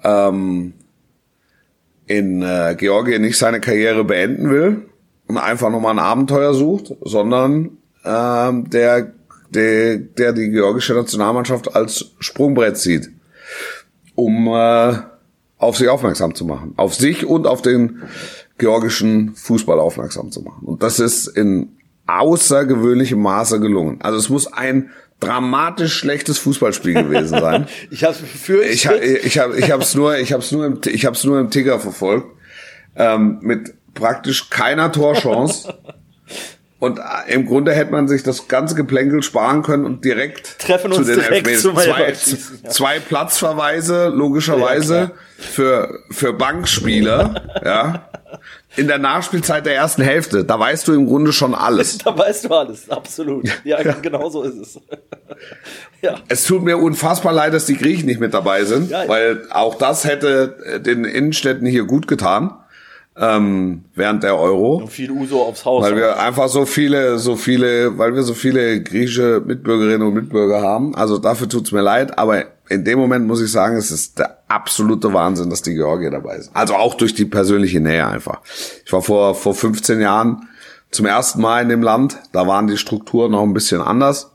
in Georgien nicht seine Karriere beenden will und einfach nochmal ein Abenteuer sucht, sondern der die georgische Nationalmannschaft als Sprungbrett sieht, um auf sich aufmerksam zu machen. Auf sich und auf den georgischen Fußball aufmerksam zu machen. Und das ist in außergewöhnlichem Maße gelungen. Also es muss ein dramatisch schlechtes Fußballspiel gewesen sein. Ich hab's befürchtet. Ich hab's nur im Ticker verfolgt, mit praktisch keiner Torchance. Und im Grunde hätte man sich das ganze Geplänkel sparen können und direkt treffen zu uns den direkt Elfmetern. Zwei Platzverweise, logischerweise, für Bankspieler, ja. In der Nachspielzeit der ersten Hälfte, da weißt du im Grunde schon alles. Da weißt du alles, absolut. Ja, genau so ist es. Ja. Es tut mir unfassbar leid, dass die Griechen nicht mit dabei sind, weil auch das hätte den Innenstädten hier gut getan. Während der Euro. Und viel Uso aufs Haus. Weil wir einfach so viele griechische Mitbürgerinnen und Mitbürger haben. Also dafür tut's mir leid, aber in dem Moment muss ich sagen, es ist der absolute Wahnsinn, dass die Georgier dabei sind. Also auch durch die persönliche Nähe einfach. Ich war vor 15 Jahren zum ersten Mal in dem Land. Da waren die Strukturen noch ein bisschen anders.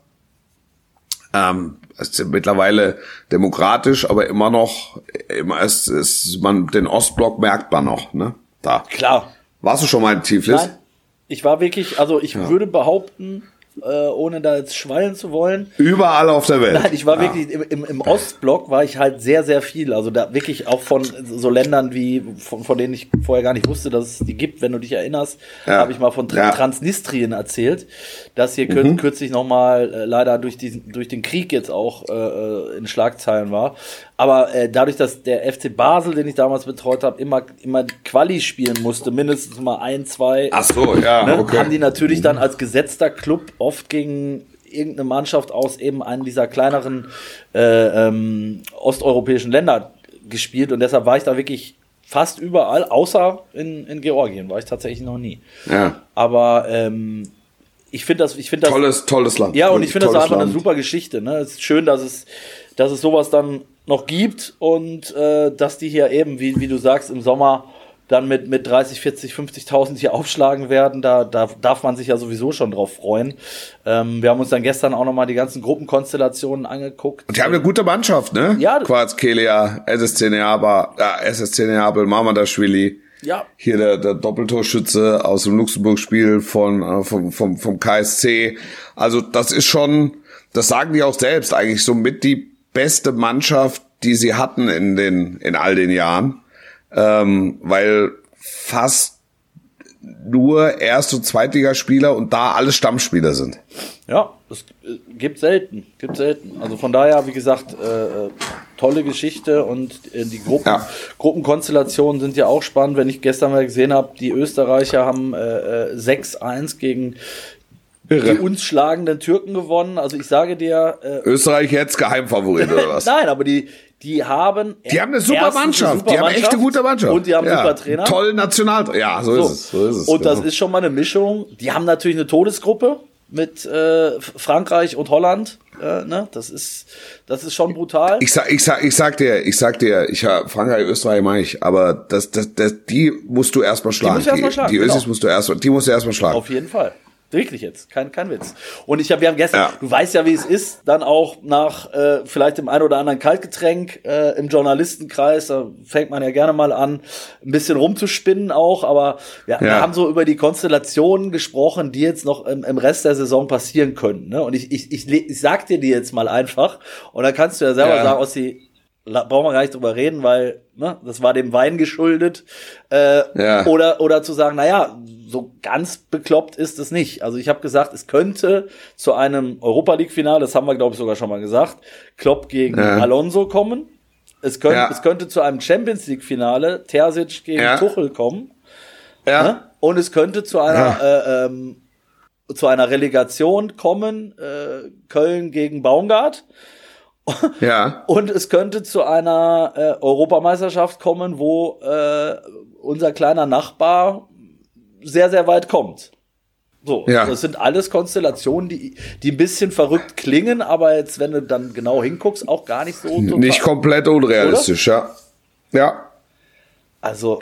Es ist mittlerweile demokratisch, aber immer noch, den Ostblock merkt man noch, ne? Da. Klar. Warst du schon mal in Tiflis? Nein, ich war wirklich, also ich würde behaupten, ohne da jetzt schwallen zu wollen. Überall auf der Welt. Nein, ich war wirklich, im Ostblock war ich halt sehr, sehr viel. Also da wirklich auch von so Ländern wie, von denen ich vorher gar nicht wusste, dass es die gibt. Wenn du dich erinnerst, habe ich mal von Transnistrien erzählt, dass hier kürzlich nochmal leider durch den Krieg jetzt auch in Schlagzeilen war. Aber dadurch, dass der FC Basel, den ich damals betreut habe, immer Quali spielen musste, mindestens mal 1, 2, ach so, ja, ne, okay. haben die natürlich dann als gesetzter Club oft gegen irgendeine Mannschaft aus eben einem dieser kleineren osteuropäischen Länder gespielt. Und deshalb war ich da wirklich fast überall, außer in Georgien, war ich tatsächlich noch nie. Ja. Aber ich finde das tolles Land. Ja, und ich finde das einfach Land. eine super Geschichte. Ne? Es ist schön, dass es sowas dann noch gibt und dass die hier eben, wie du sagst, im Sommer dann mit 30, 40, 50.000 hier aufschlagen werden. Da darf man sich ja sowieso schon drauf freuen. Wir haben uns dann gestern auch nochmal die ganzen Gruppenkonstellationen angeguckt. Und die haben eine gute Mannschaft, ne? Ja. Quarzkelia, SSC Neapel, Mamardashvili. Ja. Hier der Doppeltorschütze aus dem Luxemburg-Spiel vom KSC. Also das ist schon, das sagen die auch selbst, eigentlich so mit die beste Mannschaft, die sie hatten in all den Jahren. Weil fast nur Erst- und Zweitligaspieler und da alle Stammspieler sind. Ja, das gibt selten. Also von daher, wie gesagt, tolle Geschichte und die Gruppenkonstellationen sind ja auch spannend. Wenn ich gestern mal gesehen habe, die Österreicher haben 6-1 gegen die uns schlagenden Türken gewonnen. Also ich sage dir... Österreich jetzt Geheimfavorit oder was? Nein, aber die haben eine super Mannschaft. Die haben echt eine gute Mannschaft. Und die haben super Trainer. Toll National. Ja, so ist es. Und das ist schon mal eine Mischung. Die haben natürlich eine Todesgruppe mit Frankreich und Holland. Ne? Das ist schon brutal. Ich sag dir, Frankreich, Österreich meine ich, aber die musst du erstmal schlagen. Die Ösis musst du erstmal schlagen. Auf jeden Fall. Wirklich jetzt, kein Witz. Und wir haben gestern, du weißt ja, wie es ist, dann auch nach vielleicht dem ein oder anderen Kaltgetränk im Journalistenkreis, da fängt man ja gerne mal an, ein bisschen rumzuspinnen auch, aber wir haben so über die Konstellationen gesprochen, die jetzt noch im Rest der Saison passieren könnten. Ne? Und ich sag dir die jetzt mal einfach und dann kannst du ja selber sagen, Ossi, brauchen wir gar nicht drüber reden, weil das war dem Wein geschuldet. Oder zu sagen, naja, so ganz bekloppt ist es nicht. Also ich habe gesagt, es könnte zu einem Europa-League-Finale, das haben wir, glaube ich, sogar schon mal gesagt, Klopp gegen Alonso kommen. Es könnte zu einem Champions-League-Finale Terzic gegen Tuchel kommen. Ja. Und es könnte zu einer Relegation kommen, Köln gegen Baumgart. Ja. Und es könnte zu einer Europameisterschaft kommen, wo unser kleiner Nachbar sehr, sehr weit kommt. So, das sind alles Konstellationen, die ein bisschen verrückt klingen, aber jetzt, wenn du dann genau hinguckst, auch gar nicht so total. Nicht komplett unrealistisch, oder? Ja. Also,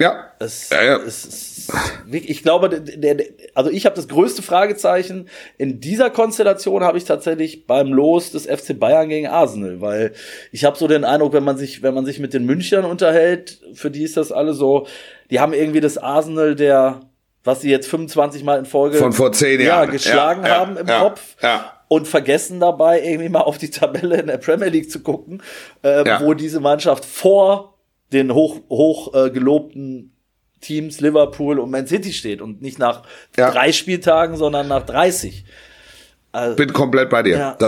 ich glaube, also ich habe das größte Fragezeichen in dieser Konstellation habe ich tatsächlich beim Los des FC Bayern gegen Arsenal, weil ich habe so den Eindruck, wenn man sich mit den Münchnern unterhält, für die ist das alle so, die haben irgendwie das Arsenal was sie jetzt 25 Mal in Folge von vor 10 Jahren geschlagen haben im Kopf. Ja. Und vergessen dabei irgendwie mal auf die Tabelle in der Premier League zu gucken, wo diese Mannschaft vor den hoch gelobten Teams Liverpool und Man City steht und nicht nach 3 Spieltagen, sondern nach 30. Also, bin komplett bei dir. Ja.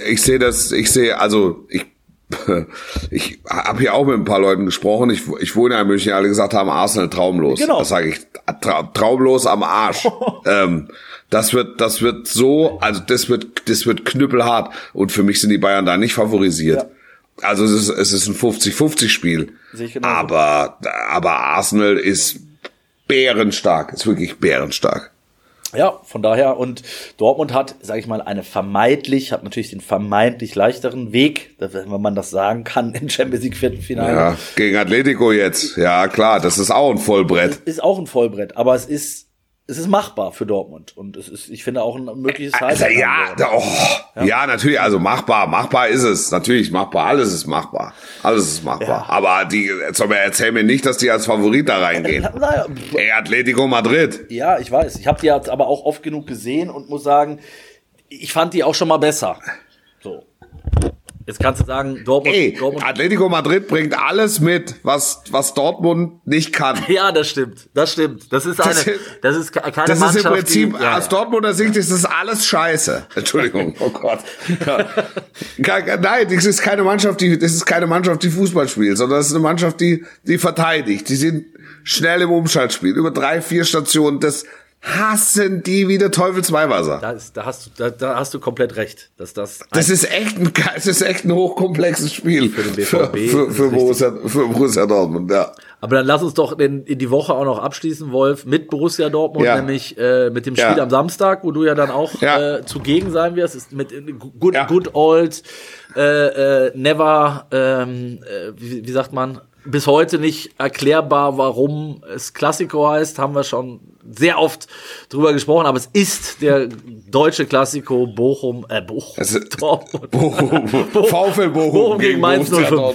Ich habe hier auch mit ein paar Leuten gesprochen. Ich wohne ja in München, alle gesagt haben, Arsenal traumlos. Genau. Das sage ich, traumlos am Arsch. Das wird so, also das wird knüppelhart. Und für mich sind die Bayern da nicht favorisiert. Ja. Also es ist ein 50-50-Spiel. Aber Arsenal ist bärenstark, ist wirklich bärenstark. Ja, von daher, und Dortmund hat, sage ich mal, hat natürlich den vermeintlich leichteren Weg, wenn man das sagen kann, im Champions League Viertelfinale. Ja, gegen Atletico jetzt. Ja, klar, das ist auch ein Vollbrett. Es ist auch ein Vollbrett, aber es ist machbar für Dortmund und es ist, ich finde, auch ein mögliches Highlight. Ja, natürlich, also machbar ist es. Natürlich machbar, alles ist machbar. Ja. Aber erzähl mir nicht, dass die als Favorit da reingehen. Atletico Madrid. Ja, ich weiß. Ich habe die jetzt aber auch oft genug gesehen und muss sagen, ich fand die auch schon mal besser. So. Jetzt kannst du sagen, Dortmund. Atletico Madrid bringt alles mit, was Dortmund nicht kann. Ja, das stimmt. Das ist keine Mannschaft. Das ist im Prinzip, aus Dortmunder Sicht ist das alles scheiße. Entschuldigung, oh Gott. Nein, das ist keine Mannschaft, die Fußball spielt, sondern das ist eine Mannschaft, die verteidigt. Die sind schnell im Umschaltspiel, über 3-4 Stationen, das hassen die wie der Teufels Weihwasser. Da hast du komplett recht. Das ist echt ein hochkomplexes Spiel für den BVB, für Borussia Dortmund, ja. Aber dann lass uns doch in die Woche auch noch abschließen, Wolf, mit Borussia Dortmund, nämlich mit dem Spiel am Samstag, wo du ja dann auch zugegen sein wirst, ist mit good old never, wie sagt man, bis heute nicht erklärbar, warum es Classico heißt, haben wir schon sehr oft drüber gesprochen, aber es ist der deutsche Classico Bochum Dortmund. VfL Bochum gegen Mainz 05.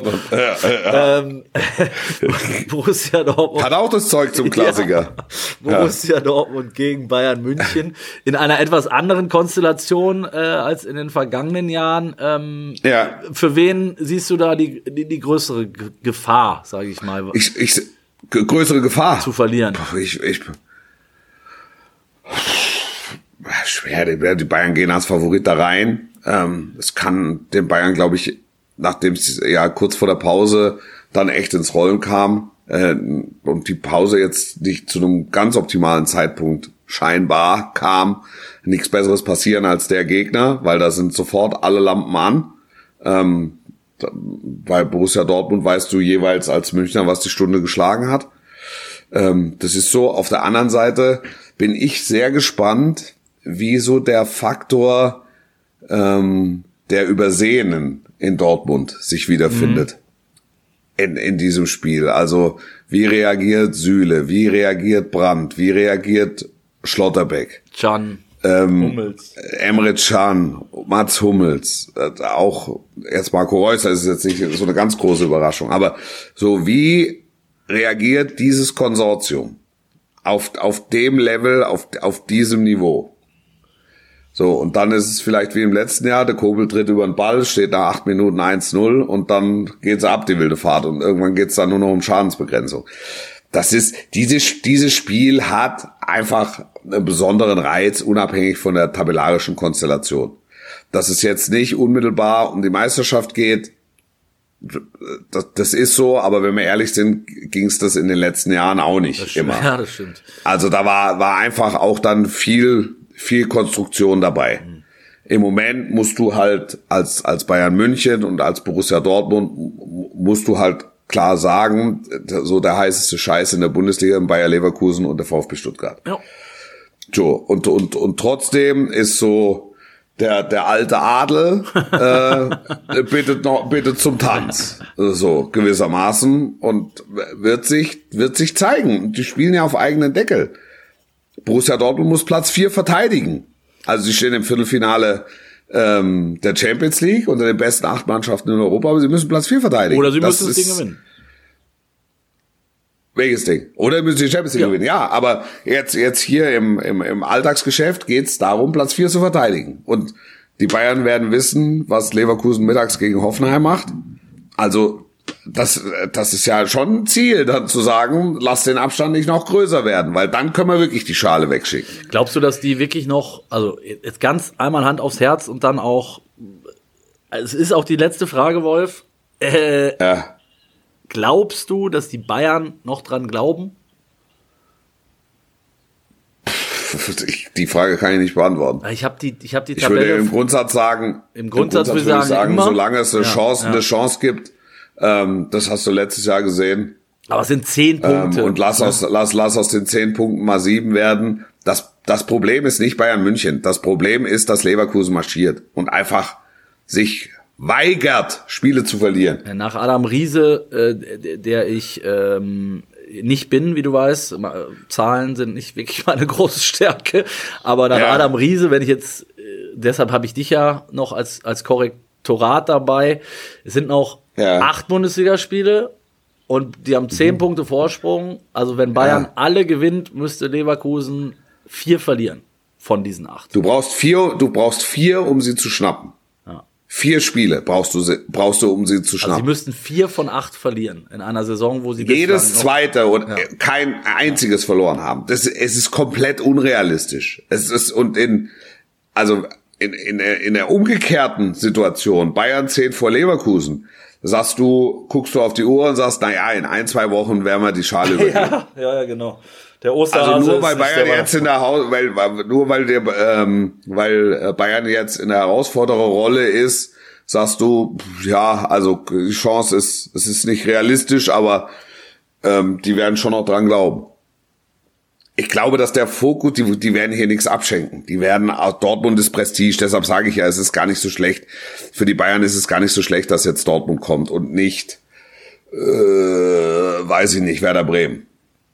Borussia Dortmund. Hat auch das Zeug zum Klassiker. Borussia Dortmund gegen Bayern München in einer etwas anderen Konstellation als in den vergangenen Jahren. Für wen siehst du da die größere Gefahr, sage ich mal? Größere Gefahr? Zu verlieren. Schwer, die Bayern gehen als Favorit da rein. Es kann den Bayern, glaube ich, nachdem es kurz vor der Pause dann echt ins Rollen kam und die Pause jetzt nicht zu einem ganz optimalen Zeitpunkt scheinbar kam, nichts Besseres passieren als der Gegner, weil da sind sofort alle Lampen an. Bei Borussia Dortmund weißt du jeweils als Münchner, was die Stunde geschlagen hat. Das ist so. Auf der anderen Seite bin ich sehr gespannt, wie so der Faktor der Übersehenen in Dortmund sich wiederfindet in diesem Spiel. Also wie reagiert Süle, wie reagiert Brandt, wie reagiert Schlotterbeck, Can, Hummels, Emre Can, Mats Hummels, auch jetzt Marco Reus, das ist jetzt nicht so eine ganz große Überraschung, aber so wie reagiert dieses Konsortium auf dem Level, auf diesem Niveau? So, und dann ist es vielleicht wie im letzten Jahr, der Kobel tritt über den Ball, steht nach 8 Minuten 1-0 und dann geht's ab, die wilde Fahrt. Und irgendwann geht's dann nur noch um Schadensbegrenzung. Dieses Spiel hat einfach einen besonderen Reiz, unabhängig von der tabellarischen Konstellation. Dass es jetzt nicht unmittelbar um die Meisterschaft geht, das ist so, aber wenn wir ehrlich sind, ging's das in den letzten Jahren auch nicht immer. Ja, das stimmt. Also da war einfach auch dann viel Konstruktion dabei. Im Moment musst du halt als Bayern München und als Borussia Dortmund musst du halt klar sagen, so der heißeste Scheiß in der Bundesliga in Bayer Leverkusen und der VfB Stuttgart. Ja. So, und trotzdem ist so der alte Adel bittet zum Tanz. So gewissermaßen und wird sich zeigen. Die spielen ja auf eigenen Deckel. Borussia Dortmund muss Platz 4 verteidigen. Also sie stehen im Viertelfinale der Champions League unter den besten 8 Mannschaften in Europa, aber sie müssen Platz 4 verteidigen. Oder sie müssen das Ding gewinnen. Welches Ding? Oder müssen sie die Champions League gewinnen? Ja, aber jetzt hier im Alltagsgeschäft geht's darum, Platz 4 zu verteidigen. Und die Bayern werden wissen, was Leverkusen mittags gegen Hoffenheim macht. Also das ist ja schon ein Ziel, dann zu sagen, lass den Abstand nicht noch größer werden, weil dann können wir wirklich die Schale wegschicken. Glaubst du, dass die wirklich noch, also jetzt ganz einmal Hand aufs Herz und dann auch, es ist auch die letzte Frage, Wolf, glaubst du, dass die Bayern noch dran glauben? Die Frage kann ich nicht beantworten. Ich habe die Tabelle. Ich würde im Grundsatz sagen, würde ich sagen immer, solange es eine Chance gibt, das hast du letztes Jahr gesehen. Aber es sind 10 Punkte. Und lass aus den 10 Punkten mal 7 werden. Das Problem ist nicht Bayern München. Das Problem ist, dass Leverkusen marschiert und einfach sich weigert, Spiele zu verlieren. Nach Adam Riese, der ich nicht bin, wie du weißt, Zahlen sind nicht wirklich meine große Stärke, aber nach Adam Riese, wenn ich jetzt, deshalb habe ich dich ja noch als Korrektorat dabei, es sind noch 8 Bundesligaspiele und die haben 10 Punkte Vorsprung, also wenn Bayern alle gewinnt, müsste Leverkusen 4 verlieren von diesen 8. Du brauchst 4, um sie zu schnappen. 4 Spiele brauchst du, um sie zu schnappen. Also sie müssten 4 von 8 verlieren in einer Saison, wo sie jedes zweite und kein einziges verloren haben. Es ist komplett unrealistisch. Es ist in der umgekehrten Situation, Bayern 10 vor Leverkusen, guckst du auf die Uhr und sagst, naja, in 1-2 Wochen werden wir die Schale übergeben. Ja, genau. Der Osterhase also nur weil Bayern jetzt weil Bayern jetzt in der Herausfordererrolle ist, sagst du, ja, also die Chance es ist nicht realistisch, aber die werden schon noch dran glauben. Ich glaube, dass der Fokus, die werden hier nichts abschenken. Die werden, auch Dortmund ist Prestige, deshalb sage ich ja, es ist gar nicht so schlecht. Für die Bayern ist es gar nicht so schlecht, dass jetzt Dortmund kommt und nicht, weiß ich nicht, Werder Bremen.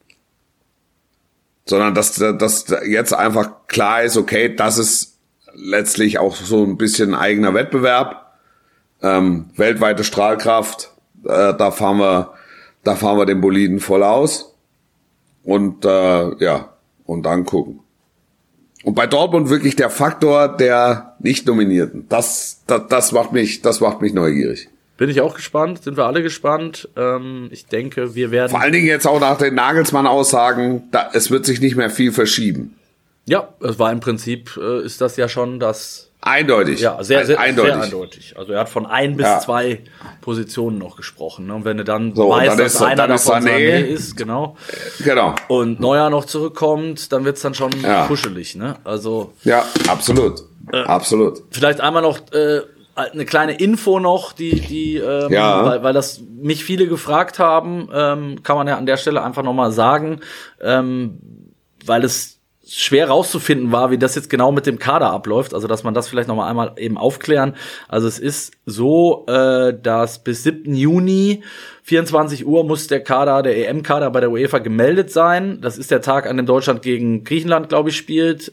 Sondern dass jetzt einfach klar ist, okay, das ist letztlich auch so ein bisschen eigener Wettbewerb, weltweite Strahlkraft, da fahren wir den Boliden voll aus und und dann gucken. Und bei Dortmund wirklich der Faktor der Nicht-Nominierten, das macht mich neugierig. Bin ich auch gespannt, sind wir alle gespannt. Ich denke, wir werden... Vor allen Dingen jetzt auch nach den Nagelsmann-Aussagen, es wird sich nicht mehr viel verschieben. Ja, es war im Prinzip, ist das ja schon das... Eindeutig. Ja, sehr eindeutig. Also er hat von 1 bis 2 Positionen noch gesprochen. Ne? Und wenn du dann weißt, dass einer davon Sané ist, genau. Und Neuer noch zurückkommt, dann wird's dann schon kuschelig. Ne? Also ja, absolut. Absolut. Vielleicht einmal noch... eine kleine Info noch, weil das mich viele gefragt haben, kann man ja an der Stelle einfach nochmal sagen, weil es schwer rauszufinden war, wie das jetzt genau mit dem Kader abläuft, also dass man das vielleicht nochmal einmal eben aufklären. Also es ist so, dass bis 7. Juni 24 Uhr muss der EM-Kader bei der UEFA gemeldet sein. Das ist der Tag, an dem Deutschland gegen Griechenland, glaube ich, spielt.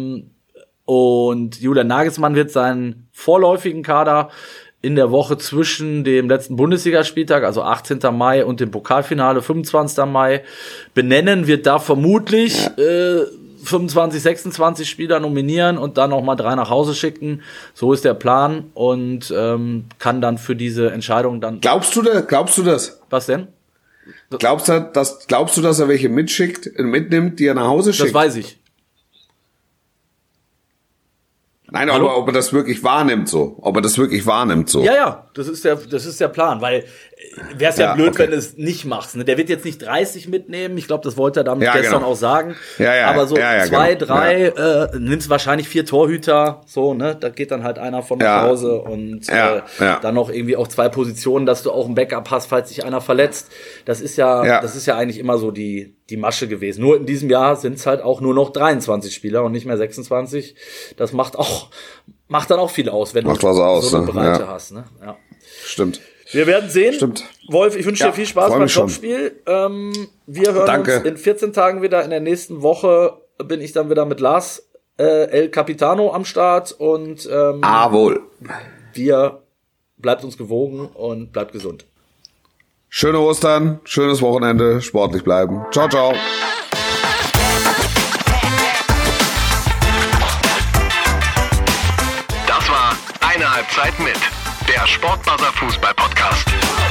Und Julian Nagelsmann wird seinen vorläufigen Kader in der Woche zwischen dem letzten Bundesligaspieltag, also 18. Mai, und dem Pokalfinale, 25. Mai, benennen. Wird da vermutlich 25, 26 Spieler nominieren und dann noch mal 3 nach Hause schicken. So ist der Plan und kann dann für diese Entscheidung dann... Glaubst du das? Was denn? Glaubst du, dass er welche mitnimmt, die er nach Hause schickt? Das weiß ich. Nein, aber ob er das wirklich wahrnimmt so. Ja, das ist der Plan, weil wäre es ja blöd, wenn du es nicht machst. Ne? Der wird jetzt nicht 30 mitnehmen, ich glaube, das wollte er damit gestern auch sagen. Aber so 2, 3, nimmst wahrscheinlich 4 Torhüter, so, ne? Da geht dann halt einer von nach Hause und dann noch irgendwie auch 2 Positionen, dass du auch ein Backup hast, falls sich einer verletzt. Das ist ja eigentlich immer so die Masche gewesen. Nur in diesem Jahr sind es halt auch nur noch 23 Spieler und nicht mehr 26. Das macht dann auch viel aus, wenn du so eine Breite hast. Ne? Ja. Stimmt. Wir werden sehen. Stimmt. Wolf, ich wünsche dir viel Spaß beim Topspiel. Wir hören uns in 14 Tagen wieder. In der nächsten Woche bin ich dann wieder mit Lars El Capitano am Start. Und wohl. Bleibt uns gewogen und bleibt gesund. Schöne Ostern, schönes Wochenende, sportlich bleiben. Ciao, ciao. Das war eine Halbzeit mit, der Sportbuzzer Fußball Podcast.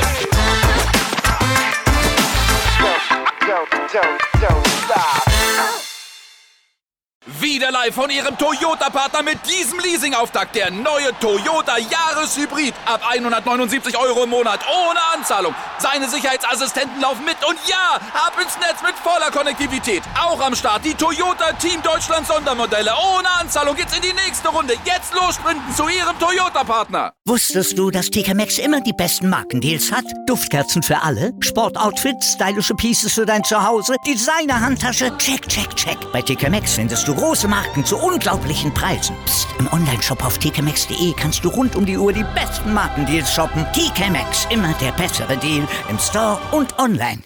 Wieder live von Ihrem Toyota-Partner mit diesem Leasing-Auftakt. Der neue Toyota Jahreshybrid. Ab 179 € im Monat. Ohne Anzahlung. Seine Sicherheitsassistenten laufen mit. Und ja, ab ins Netz mit voller Konnektivität. Auch am Start die Toyota Team Deutschland Sondermodelle. Ohne Anzahlung geht's in die nächste Runde. Jetzt los sprinten zu Ihrem Toyota-Partner. Wusstest du, dass TK Maxx immer die besten Markendeals hat? Duftkerzen für alle, Sportoutfits, stylische Pieces für dein Zuhause, Designer-Handtasche, check, check, check. Bei TK Maxx findest du große Marken zu unglaublichen Preisen. Psst. Im Onlineshop auf tkmaxx.de kannst du rund um die Uhr die besten Markendeals shoppen. TK Maxx, immer der bessere Deal im Store und online.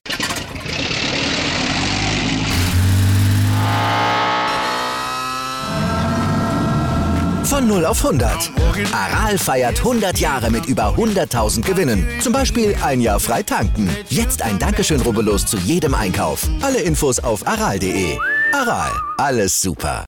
Von 0 auf 100. Aral feiert 100 Jahre mit über 100.000 Gewinnen. Zum Beispiel 1 Jahr frei tanken. Jetzt ein Dankeschön, rubbellos zu jedem Einkauf. Alle Infos auf aral.de. Aral, alles super.